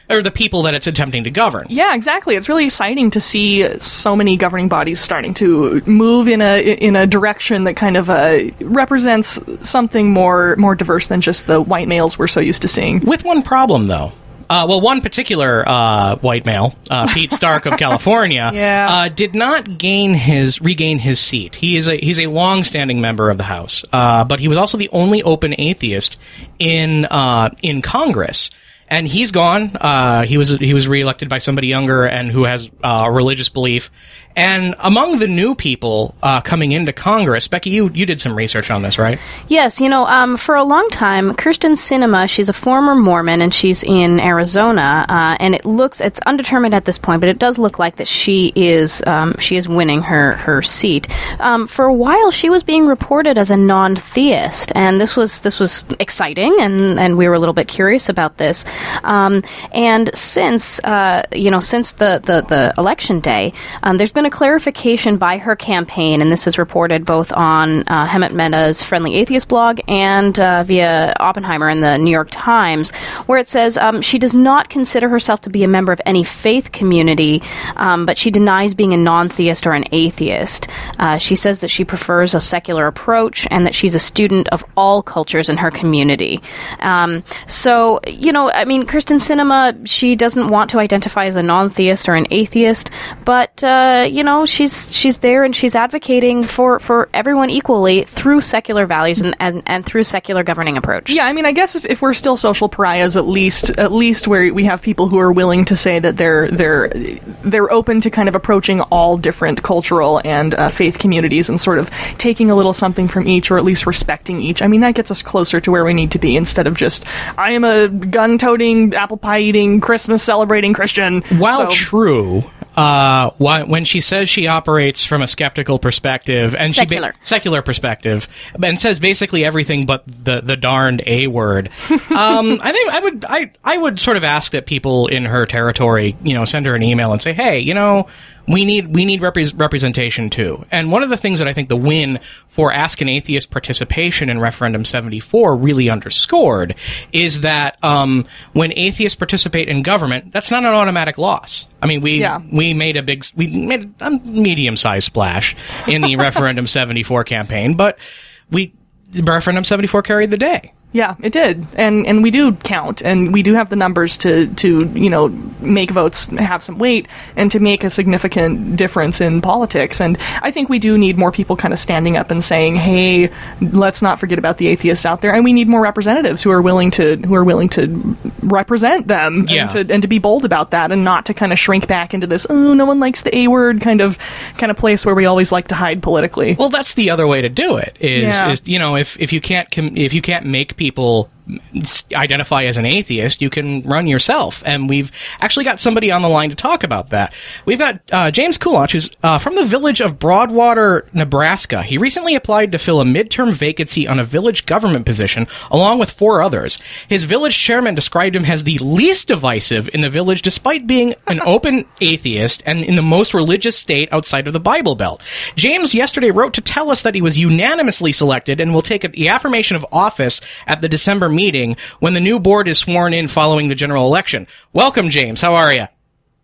or the people that it's attempting to govern. Yeah, exactly. It's really exciting to see so many governing bodies starting to move in a in a direction that kind of uh, represents something more more diverse than just the white males we're so used to seeing. With one problem, though. Uh, well, one particular uh, white male, uh, Pete Stark of California, yeah. uh, did not gain his regain his seat. He is a he's a long-standing member of the House, uh, but he was also the only open atheist in uh, in Congress. And he's gone. Uh, he was he was reelected by somebody younger and who has uh, a religious belief. And among the new people uh, coming into Congress, Becky, you, you did some research on this, right? Yes, you know, um, for a long time, Kyrsten Sinema, she's a former Mormon, and she's in Arizona, uh, and it looks, it's undetermined at this point, but it does look like that she is um, she is winning her, her seat. Um, for a while, she was being reported as a non-theist, and this was this was exciting, and, and we were a little bit curious about this. Um, and since, uh, you know, since the, the, the election day, um, there's been a clarification by her campaign, and this is reported both on uh, Hemant Mehta's Friendly Atheist blog and uh, via Oppenheimer in the New York Times, where it says um, she does not consider herself to be a member of any faith community, um, but she denies being a non-theist or an atheist. Uh, she says that she prefers a secular approach and that she's a student of all cultures in her community. Um, so, you know, I mean, Kyrsten Sinema, she doesn't want to identify as a non-theist or an atheist, but uh, you know, she's she's there and she's advocating for, for everyone equally through secular values and, and, and through secular governing approach. Yeah, I mean, I guess if, if we're still social pariahs, at least at least where we have people who are willing to say that they're they're they're open to kind of approaching all different cultural and uh, faith communities and sort of taking a little something from each, or at least respecting each. I mean, that gets us closer to where we need to be instead of just I am a gun-toting, apple pie-eating, Christmas-celebrating Christian. While so. true. Uh, when she says she operates from a skeptical perspective and secular. she ba- secular perspective and says basically everything but the the darned A word, um, I think I would I I would sort of ask that people in her territory, you know, send her an email and say, hey, you know, we need we need repre- representation too. And one of the things that I think the win for Ask an Atheist participation in Referendum seventy-four really underscored is that um, when atheists participate in government, that's not an automatic loss. I mean, we yeah. we made a big we made a medium-sized splash in the Referendum seventy-four campaign, but we Referendum seventy-four carried the day. Yeah, it did, and and we do count, and we do have the numbers to, to you know make votes have some weight and to make a significant difference in politics. And I think we do need more people kind of standing up and saying, "Hey, let's not forget about the atheists out there," and we need more representatives who are willing to who are willing to represent them yeah. and to and to be bold about that, and not to kind of shrink back into this oh no one likes the A word kind of kind of place where we always like to hide politically. Well, that's the other way to do it. Is, yeah. is you know if if you can't com- if you can't make people people identify as an atheist, you can run yourself. And we've actually got somebody on the line to talk about that. We've got uh, James Kulach, who's uh, from the village of Broadwater, Nebraska. He recently applied to fill a midterm vacancy on a village government position, along with four others. His village chairman described him as the least divisive in the village, despite being an open atheist and in the most religious state outside of the Bible Belt. James yesterday wrote to tell us that he was unanimously selected and will take the affirmation of office at the December meeting when the new board is sworn in following the general election. Welcome, James. How are you?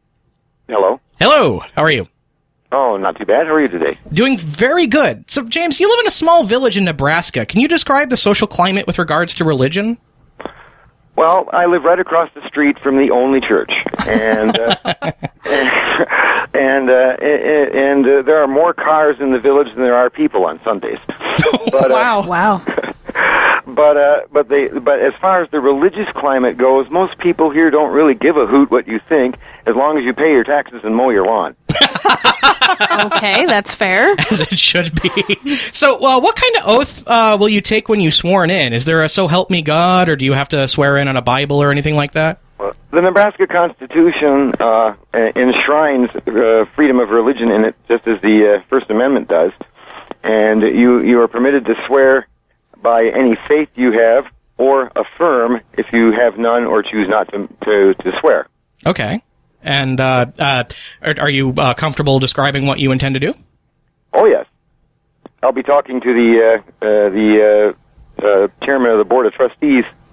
Hello. Hello. How are you? Oh, not too bad. How are you today? Doing very good. So, James, you live in a small village in Nebraska. Can you describe the social climate with regards to religion? Well, I live right across the street from the only church, and uh, and uh, and uh, there are more cars in the village than there are people on Sundays. But, wow! Uh, wow! But uh, but they but as far as the religious climate goes, most people here don't really give a hoot what you think, as long as you pay your taxes and mow your lawn. Okay, that's fair. As it should be. So, uh, what kind of oath uh, will you take when you sworn in? Is there a "So help me God," or do you have to swear in on a Bible or anything like that? Well, the Nebraska Constitution uh, enshrines uh, freedom of religion in it, just as the uh, First Amendment does, and you you are permitted to swear by any faith you have, or affirm if you have none or choose not to to, to swear. Okay. And uh, uh, are, are you uh, comfortable describing what you intend to do? Oh, yes. I'll be talking to the uh, uh, the uh, uh, chairman of the Board of Trustees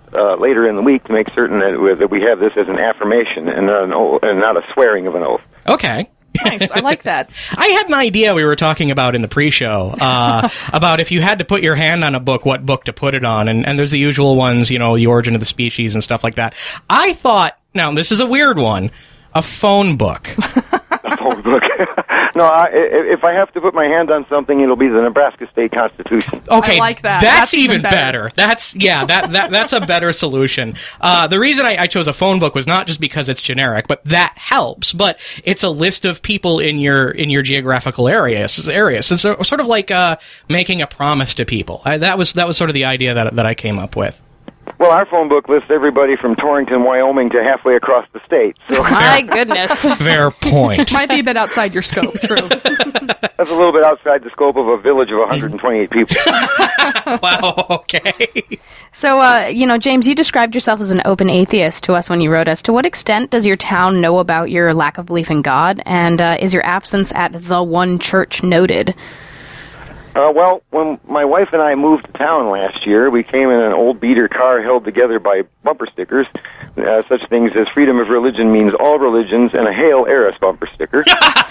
uh, later in the week to make certain that, we- that we have this as an affirmation and not, an oath, and not a swearing of an oath. Okay. Nice. I like that. I had an idea we were talking about in the pre-show uh, about if you had to put your hand on a book, what book to put it on, and, and there's the usual ones, you know, The Origin of the Species and stuff like that. I thought, now this is a weird one, a phone book. A phone book. No, I, if I have to put my hand on something, it'll be the Nebraska State Constitution. Okay, I like that. That's, That's even even better. better. That's yeah, that, that that's a better solution. Uh, the reason I, I chose a phone book was not just because it's generic, but that helps. But it's a list of people in your in your geographical areas. Areas. It's a, sort of like uh, making a promise to people. I, that was that was sort of the idea that that I came up with. Well, our phone book lists everybody from Torrington, Wyoming to halfway across the state. So My goodness. Fair point. Might be a bit outside your scope, true. that's a little bit outside the scope of a village of one hundred twenty-eight people. Wow, okay. So, uh, you know, James, you described yourself as an open atheist to us when you wrote us. To what extent does your town know about your lack of belief in God? And uh, is your absence at the one church noted? Uh, well, when my wife and I moved to town last year, we came in an old beater car held together by bumper stickers, uh, such things as freedom of religion means all religions, and a Hail Eris bumper sticker.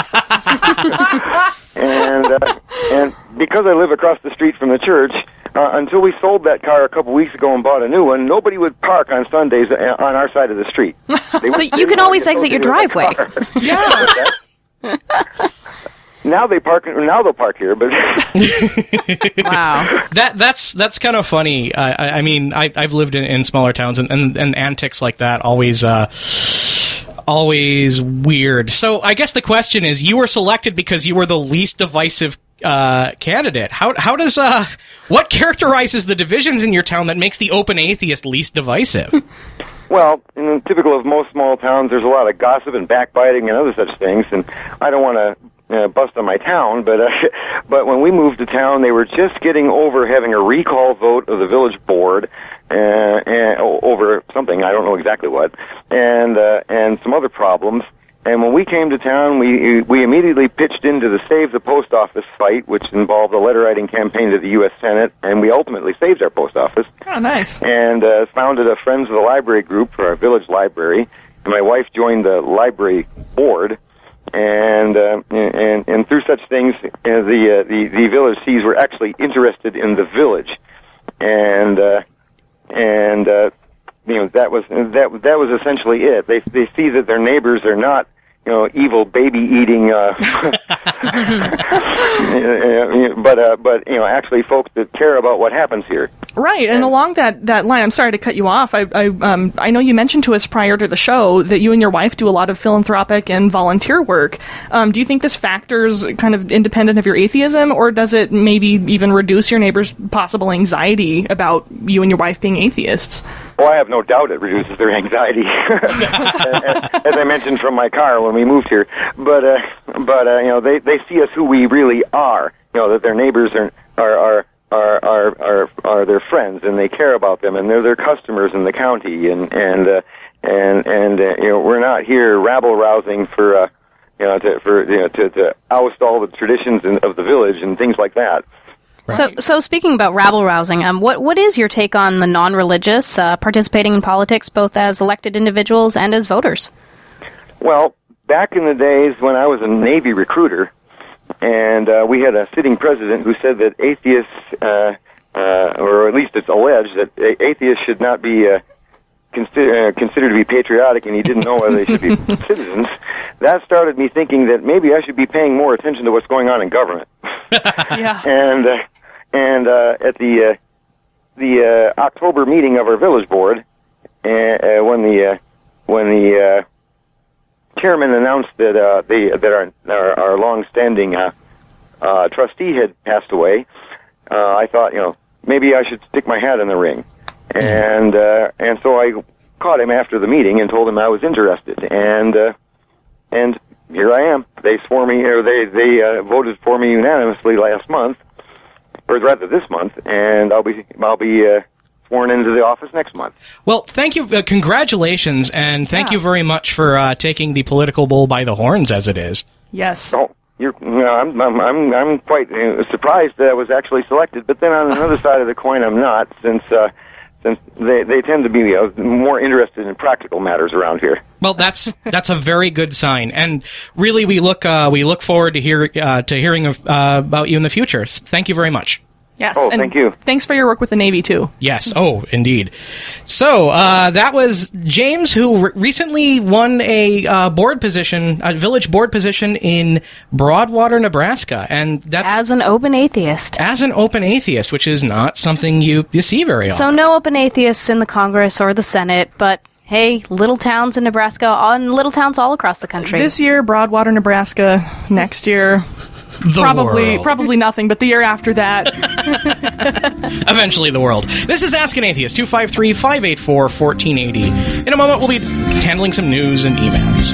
and uh, and because I live across the street from the church, uh, until we sold that car a couple weeks ago and bought a new one, nobody would park on Sundays on our side of the street. They So you can always exit your driveway. Yeah. Now they park. Now they'll park here, but Wow. That that's that's kind of funny. Uh, I, I mean, I, I've lived in, in smaller towns, and, and, and antics like that always uh, always weird. So I guess the question is, you were selected because you were the least divisive uh, candidate. How how does uh what characterizes the divisions in your town that makes the open atheist least divisive? well, in typical of most small towns, there's a lot of gossip and backbiting and other such things, and I don't want to. Uh, bust on my town, but uh, but when we moved to town, they were just getting over having a recall vote of the village board uh, and, over something, I don't know exactly what, and uh, and some other problems. And when we came to town, we we immediately pitched into the Save the Post Office fight, which involved a letter writing campaign to the U S Senate, and we ultimately saved our post office. Oh, nice. And uh, founded a Friends of the Library group for our village library, and my wife joined the library board. And, uh, and and through such things, uh, the, uh, the the village sees we're actually interested in the village, and uh, and uh, you know that was that that was essentially it. They they see that their neighbors are not, you know, evil baby eating, uh, but uh, but you know, actually folks that care about what happens here. Right, and along that, that line, I'm sorry to cut you off. I I, um, I know you mentioned to us prior to the show that you and your wife do a lot of philanthropic and volunteer work. Um, do you think this factors kind of independent of your atheism, or does it maybe even reduce your neighbors' possible anxiety about you and your wife being atheists? Well, I have no doubt it reduces their anxiety, as I mentioned from my car when we moved here. But uh, but uh, you know, they they see us who we really are. You know, that their neighbors are are are. Are, are are are their friends, and they care about them, and they're their customers in the county, and and uh, and and uh, you know, we're not here rabble rousing for uh, you know to for you know to, to oust all the traditions in, of the village and things like that. So, so speaking about rabble rousing, um, what what is your take on the non-religious uh, participating in politics, both as elected individuals and as voters? Well, back in the days when I was a Navy recruiter. And uh, we had a sitting president who said that atheists, uh, uh, or at least it's alleged, that atheists should not be uh, consider, uh, considered to be patriotic, and he didn't know whether they should be citizens. That started me thinking that maybe I should be paying more attention to what's going on in government. Yeah. And uh, and uh, at the uh, the uh, October meeting of our village board, uh, uh, when the uh, when the uh, chairman announced that uh, the that our our, our long-standing uh, uh, trustee had passed away, uh, I thought, you know, maybe I should stick my hat in the ring, and uh, and so I caught him after the meeting and told him I was interested, and uh, and here I am. They swore me, or they they uh, voted for me unanimously last month, or rather this month, and I'll be I'll be. Uh, sworn into the office next month. Well, thank you. Uh, congratulations, and thank yeah. you very much for uh, taking the political bull by the horns, as it is. Yes. Oh, you're, you know, I'm, I'm, I'm, I'm quite uh, surprised that I was actually selected. But then on another side of the coin, I'm not, since uh, since they, they tend to be uh, more interested in practical matters around here. Well, that's that's a very good sign, and really, we look uh, we look forward to hear uh, to hearing of, uh, about you in the future. Thank you very much. Yes. Oh, and thank you. Thanks for your work with the Navy, too. Yes. Oh, indeed. So, uh, that was James, who re- recently won a uh, board position, a village board position in Broadwater, Nebraska. And that's... As an open atheist. As an open atheist, which is not something you, you see very often. So no open atheists in the Congress or the Senate, but... Hey, little towns in Nebraska, and little towns all across the country. This year, Broadwater, Nebraska. Next year, the probably world. probably nothing, but the year after that. Eventually the world. This is Ask an Atheist, two five three, five eight four, one four eight zero. In a moment, we'll be handling some news and emails.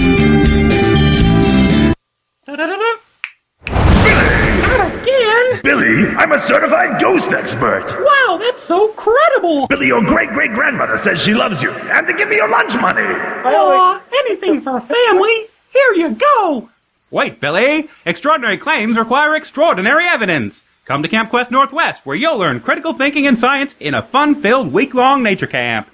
Again? Billy, I'm a certified ghost expert. Wow, that's so credible. Billy, your great-great-grandmother says she loves you, and to give me your lunch money. Aw, anything for family. Here you go. Wait, Billy. Extraordinary claims require extraordinary evidence. Come to Camp Quest Northwest, where you'll learn critical thinking and science in a fun-filled week-long nature camp.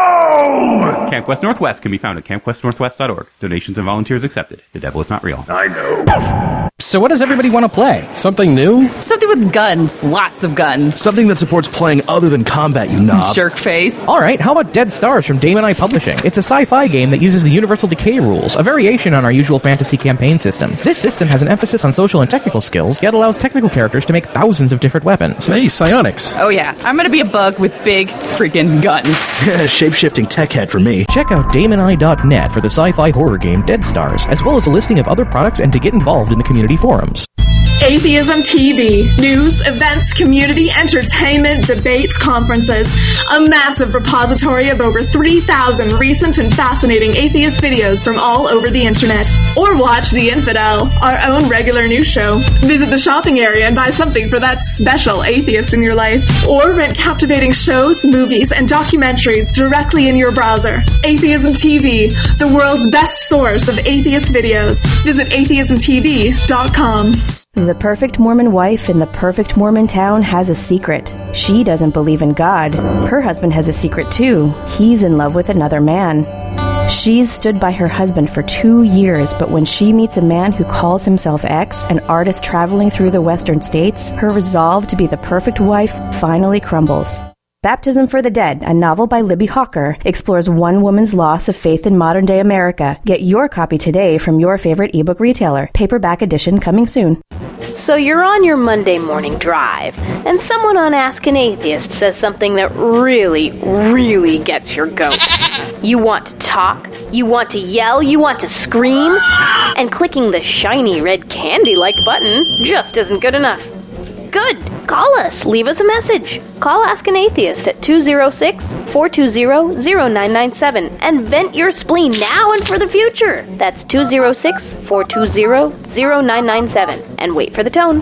No! Camp Quest Northwest can be found at camp quest northwest dot org. Donations and volunteers accepted. The devil is not real. I know. So what does everybody want to play? Something new? Something with guns. Lots of guns. Something that supports playing other than combat, you knob. Jerk face. All right, how about Dead Stars from Damon I Publishing? It's a sci-fi game that uses the Universal Decay rules, a variation on our usual fantasy campaign system. This system has an emphasis on social and technical skills, yet allows technical characters to make thousands of different weapons. Hey, psionics. Oh yeah, I'm gonna be a bug with big freaking guns. Shape-shifting tech head for me. Check out damon eye dot net for the sci-fi horror game Dead Stars, as well as a listing of other products and to get involved in the community forums. Atheism T V. News, events, community, entertainment, debates, conferences. A massive repository of over three thousand recent and fascinating atheist videos from all over the internet. Or watch The Infidel, our own regular news show. Visit the shopping area and buy something for that special atheist in your life. Or rent captivating shows, movies, and documentaries directly in your browser. Atheism T V, the world's best source of atheist videos. Visit atheism t v dot com. The perfect Mormon wife in the perfect Mormon town has a secret. She doesn't believe in God. Her husband has a secret too. He's in love with another man. She's stood by her husband for two years, but when she meets a man who calls himself X, an artist traveling through the western states, her resolve to be the perfect wife finally crumbles. Baptism for the Dead, a novel by Libby Hawker, explores one woman's loss of faith in modern-day America. Get your copy today from your favorite ebook retailer. Paperback edition coming soon. So you're on your Monday morning drive, and someone on Ask an Atheist says something that really, really gets your goat. You want to talk, you want to yell, you want to scream, and clicking the shiny red candy-like button just isn't good enough. Good. Call us. Leave us a message. Call Ask an Atheist at two oh six, four two zero, zero nine nine seven and vent your spleen now and for the future. That's two oh six, four two zero, zero nine nine seven. And wait for the tone.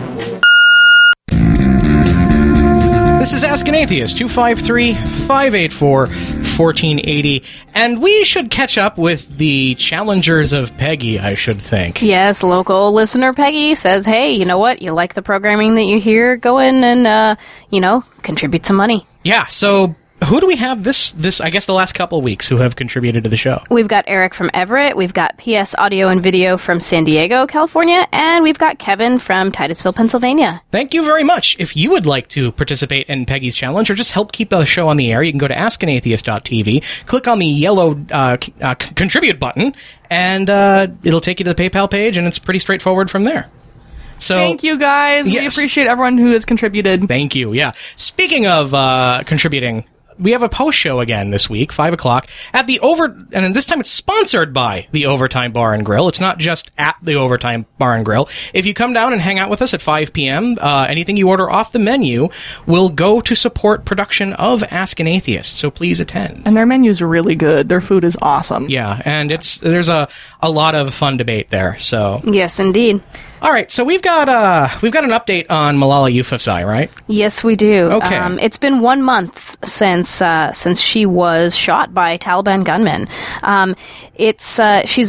This is Ask an Atheist, two five three, five eight four, one four eight zero. And we should catch up with the challengers of Peggy, I should think. Yes, local listener Peggy says, hey, you know what? You like the programming that you hear? Go in and, uh, you know, contribute some money. Yeah, so who do we have this, this, I guess, the last couple of weeks who have contributed to the show? We've got Eric from Everett, we've got P S Audio and Video from San Diego, California, and we've got Kevin from Titusville, Pennsylvania. Thank you very much. If you would like to participate in Peggy's challenge or just help keep the show on the air, you can go to ask an atheist dot t v, click on the yellow uh, c- uh, c- contribute button, and uh, it'll take you to the PayPal page, and it's pretty straightforward from there. So, thank you, guys. Yes. We appreciate everyone who has contributed. Thank you, yeah. Speaking of uh, contributing, we have a post show again this week, five o'clock, at the Over... And this time it's sponsored by the Overtime Bar and Grill. It's not just at the Overtime Bar and Grill. If you come down and hang out with us at five p.m., uh, anything you order off the menu will go to support production of Ask an Atheist, so please attend. And their menu's really good. Their food is awesome. Yeah, and it's there's a, a lot of fun debate there, so... Yes, indeed. All right, so we've got uh we've got an update on Malala Yousafzai, right? Yes, we do. Okay. Um, it's been one month since uh, since she was shot by Taliban gunmen. Um, it's uh, she's a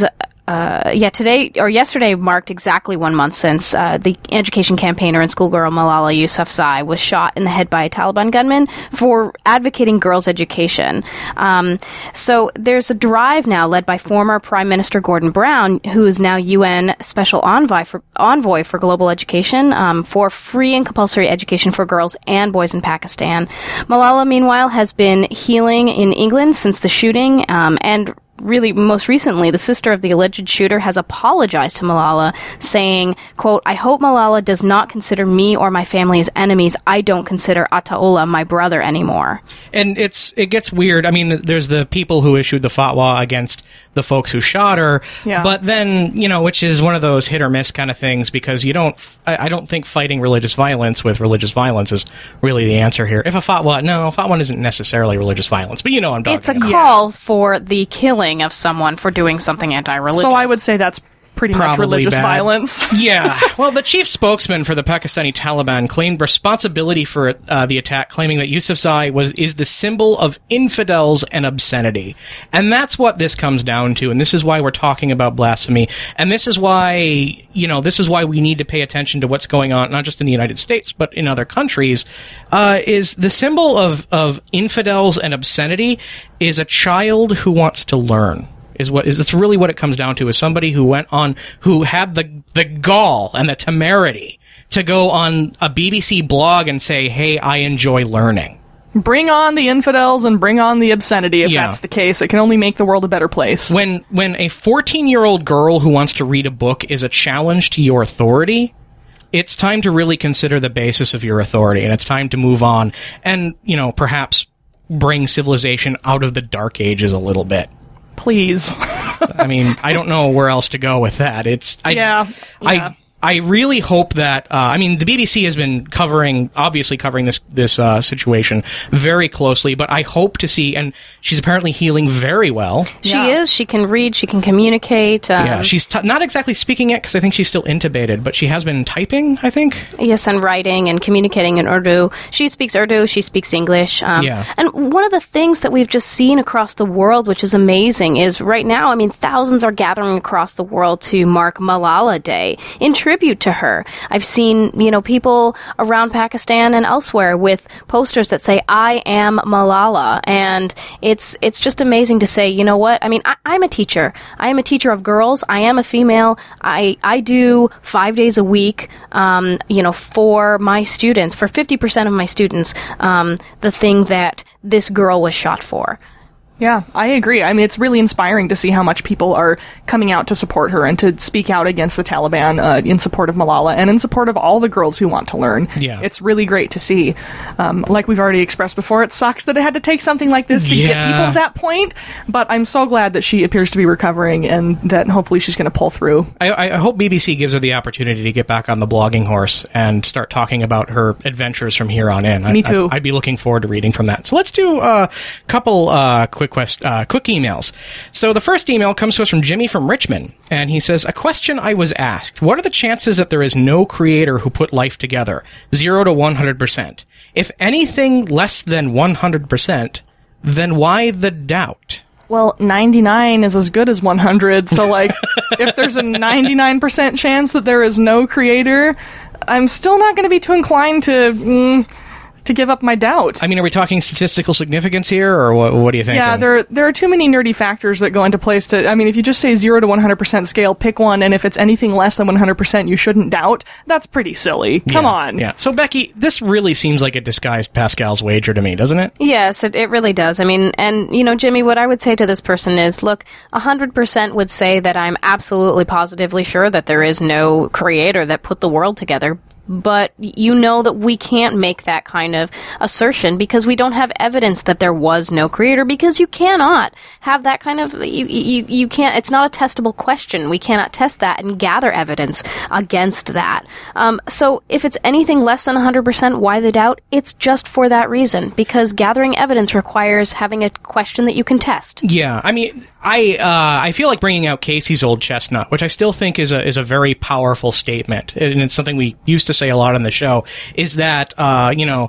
Uh, yeah, today or yesterday marked exactly one month since uh, the education campaigner and schoolgirl Malala Yousafzai was shot in the head by a Taliban gunman for advocating girls' education. Um, so there's a drive now led by former Prime Minister Gordon Brown, who is now U N Special Envoy for, envoy for Global Education, um, for free and compulsory education for girls and boys in Pakistan. Malala, meanwhile, has been healing in England since the shooting, um, and really, most recently, the sister of the alleged shooter has apologized to Malala, saying, quote, "I hope Malala does not consider me or my family as enemies. I don't consider Ataullah my brother anymore." And it's it gets weird. I mean, there's the people who issued the fatwa against the folks who shot her, yeah. but then, you know, which is one of those hit or miss kind of things, because you don't, I, I don't think fighting religious violence with religious violence is really the answer here. If a fatwa, no, fatwa isn't necessarily religious violence, but you know I'm talking It's a about. call for the killing of someone for doing something anti-religious. So I would say that's pretty Probably much religious bad. violence. Yeah. Well, the chief spokesman for the Pakistani Taliban claimed responsibility for uh, the attack, claiming that Yousafzai was is the symbol of infidels and obscenity. And that's what this comes down to, and this is why we're talking about blasphemy, and this is why, you know, this is why we need to pay attention to what's going on, not just in the United States, but in other countries, uh, is the symbol of, of infidels and obscenity is a child who wants to learn. Is what is it's really what it comes down to, is somebody who went on, who had the the gall and the temerity to go on a B B C blog and say, "Hey, I enjoy learning." Bring on the infidels and bring on the obscenity. If Yeah. that's the case, it can only make the world a better place. When when a fourteen-year-old girl who wants to read a book is a challenge to your authority, it's time to really consider the basis of your authority, and it's time to move on and, you know, perhaps bring civilization out of the dark ages a little bit. Please. I mean, I don't know where else to go with that. It's I, yeah, yeah. I I really hope that, uh, I mean, the B B C has been covering, obviously covering this this uh, situation very closely, but I hope to see, and she's apparently healing very well. She yeah. is. She can read. She can communicate. Um, yeah, she's t- not exactly speaking yet, because I think she's still intubated, but she has been typing, I think. Yes, and writing and communicating in Urdu. She speaks Urdu. She speaks English. Um, yeah. And one of the things that we've just seen across the world, which is amazing, is right now, I mean, thousands are gathering across the world to mark Malala Day in tribute to her. I've seen, you know, people around Pakistan and elsewhere with posters that say, "I am Malala." And it's it's just amazing to say, you know what? I mean, I, I'm a teacher. I am a teacher of girls. I am a female. I, I do five days a week, um, you know, for my students, for fifty percent of my students, um, the thing that this girl was shot for. Yeah, I agree. I mean, it's really inspiring to see how much people are coming out to support her and to speak out against the Taliban uh, in support of Malala and in support of all the girls who want to learn. Yeah. It's really great to see. Um, like we've already expressed before, it sucks that it had to take something like this to Yeah. get people to that point, but I'm so glad that she appears to be recovering and that hopefully she's going to pull through. I, I hope B B C gives her the opportunity to get back on the blogging horse and start talking about her adventures from here on in. Me too. I, I'd be looking forward to reading from that. So let's do a couple uh, quick quest, uh, quick emails. So the first email comes to us from Jimmy from Richmond, and he says, "A question I was asked: what are the chances that there is no creator who put life together? Zero to one hundred percent. If anything less than one hundred percent, then why the doubt?" Well, ninety-nine is as good as one hundred, so, like, if there's a ninety-nine percent chance that there is no creator, I'm still not going to be too inclined to... Mm, to give up my doubt. I mean, are we talking statistical significance here, or what, what do you think? Yeah, there there are too many nerdy factors that go into place to, I mean, if you just say zero to one hundred percent scale, pick one, and if it's anything less than one hundred percent, you shouldn't doubt, that's pretty silly. Come yeah, on. Yeah. So, Becky, this really seems like a disguised Pascal's wager to me, doesn't it? Yes, it, it really does. I mean, and, you know, Jimmy, what I would say to this person is, look, one hundred percent would say that I'm absolutely positively sure that there is no creator that put the world together. But you know that we can't make that kind of assertion because we don't have evidence that there was no creator, because you cannot have that kind of, you, you, you can't, it's not a testable question. We cannot test that and gather evidence against that. Um, so if it's anything less than one hundred percent, why the doubt? It's just for that reason, because gathering evidence requires having a question that you can test. Yeah, I mean, I uh, I feel like bringing out Casey's old chestnut, which I still think is a is a very powerful statement, and it's something we used to say a lot on the show, is that, uh, you know,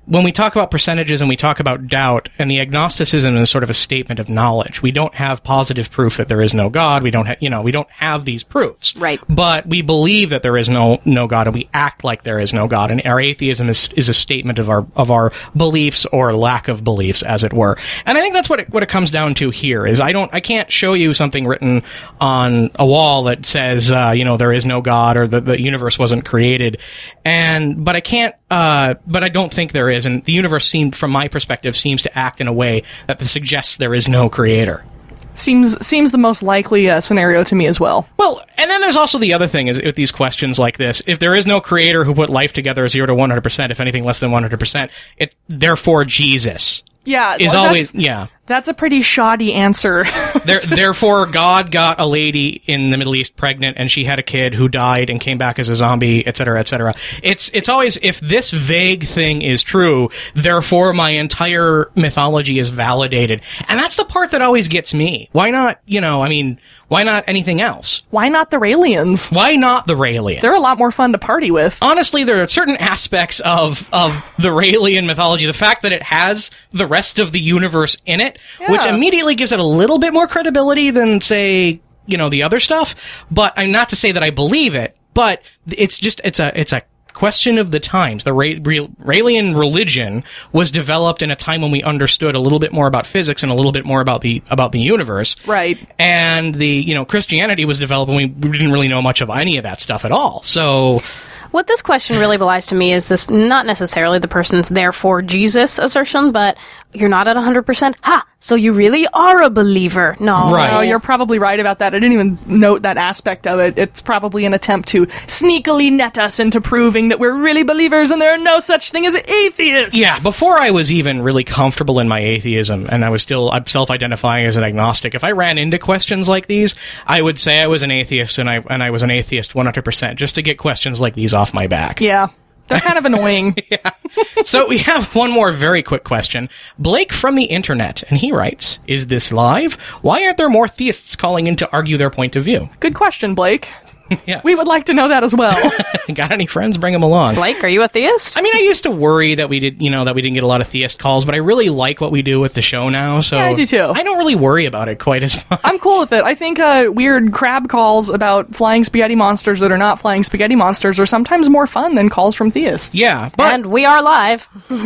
when we talk about percentages and we talk about doubt, and the agnosticism is sort of a statement of knowledge. We don't have positive proof that there is no God. We don't have, you know, we don't have these proofs. Right. But we believe that there is no no God, and we act like there is no God. And our atheism is is a statement of our of our beliefs or lack of beliefs, as it were. And I think that's what it, what it comes down to here. Is I don't I can't show you something written on a wall that says uh, you know there is no God or the, the universe wasn't created, and but I can't. Uh, but I don't think there is. And the universe seemed, from my perspective, seems to act in a way that suggests there is no creator. Seems seems the most likely uh, scenario to me as well. Well, and then there's also the other thing is with these questions like this: if there is no creator who put life together zero to one hundred percent, if anything less than one hundred percent, it's therefore Jesus. Yeah, is well, always yeah. That's a pretty shoddy answer. there, therefore, God got a lady in the Middle East pregnant, and she had a kid who died and came back as a zombie, et cetera, et cetera. It's it's always, if this vague thing is true, therefore my entire mythology is validated. And that's the part that always gets me. Why not, you know, I mean, why not anything else? Why not the Raelians? Why not the Raelians? They're a lot more fun to party with. Honestly, there are certain aspects of, of the Raelian mythology, the fact that it has the rest of the universe in it, yeah. which immediately gives it a little bit more credibility than, say, you know, the other stuff. But I'm not to say that I believe it, but it's just, it's a, it's a question of the times. The Ra- Ra- Raelian religion was developed in a time when we understood a little bit more about physics and a little bit more about the, about the universe. Right. And the, you know, Christianity was developed when we didn't really know much of any of that stuff at all. So, what this question really belies to me is this, not necessarily the person's therefore Jesus assertion, but you're not at one hundred percent. Ha! So you really are a believer. No. Right. No, you're probably right about that. I didn't even note that aspect of it. It's probably an attempt to sneakily net us into proving that we're really believers and there are no such thing as atheists. Yeah, before I was even really comfortable in my atheism, and I was still self-identifying as an agnostic, if I ran into questions like these, I would say I was an atheist, and I and I was an atheist one hundred percent, just to get questions like these off my back. Yeah. They're kind of annoying. Yeah. So we have one more very quick question. Blake from the internet, and he writes, is this live? Why aren't there more theists calling in to argue their point of view? Good question, Blake. Yeah. We would like to know that as well. Got any friends? Bring them along. Blake, are you a theist? I mean, I used to worry that we did, you know, that we didn't get a lot of theist calls, but I really like what we do with the show now. So yeah, I do too. I don't really worry about it quite as much. I'm cool with it. I think uh, weird crab calls about flying spaghetti monsters that are not flying spaghetti monsters are sometimes more fun than calls from theists. Yeah, but and we are live.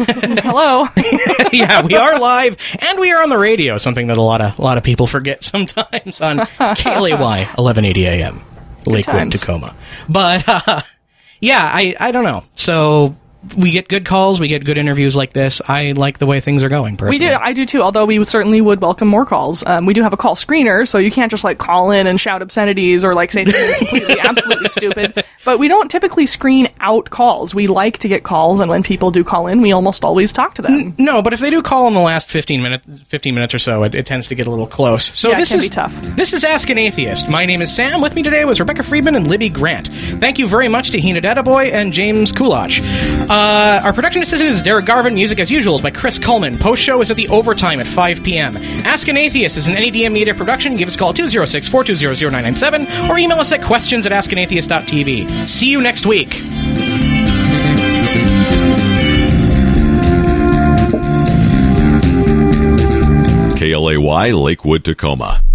Hello. Yeah, we are live, and we are on the radio. Something that a lot of a lot of people forget sometimes on K L A Y eleven eighty A M. Lakewood, Tacoma. But, uh, yeah, I, I don't know. So, we get good calls, we get good interviews like this. I like the way things are going, personally. We do, I do too, although we certainly would welcome more calls. Um, we do have a call screener, so you can't just, like, call in and shout obscenities or, like, say something completely, absolutely stupid. But we don't typically screen out calls. We like to get calls, and when people do call in, we almost always talk to them. N- no, but if they do call in the last fifteen minutes, fifteen minutes or so, it, it tends to get a little close. So yeah, this it can is be tough. This is Ask an Atheist. My name is Sam. With me today was Rebecca Friedman and Libby Grant. Thank you very much to Hina Databoy and James Kulach. Uh, our production assistant is Derek Garvin. Music, as usual, is by Chris Coleman. Post-show is at the Overtime at five p.m. Ask an Atheist is an N E D M media production. Give us a call two oh six, four two zero, zero nine nine seven or email us at questions at ask an atheist dot t v. See you next week. K L A Y, Lakewood, Tacoma.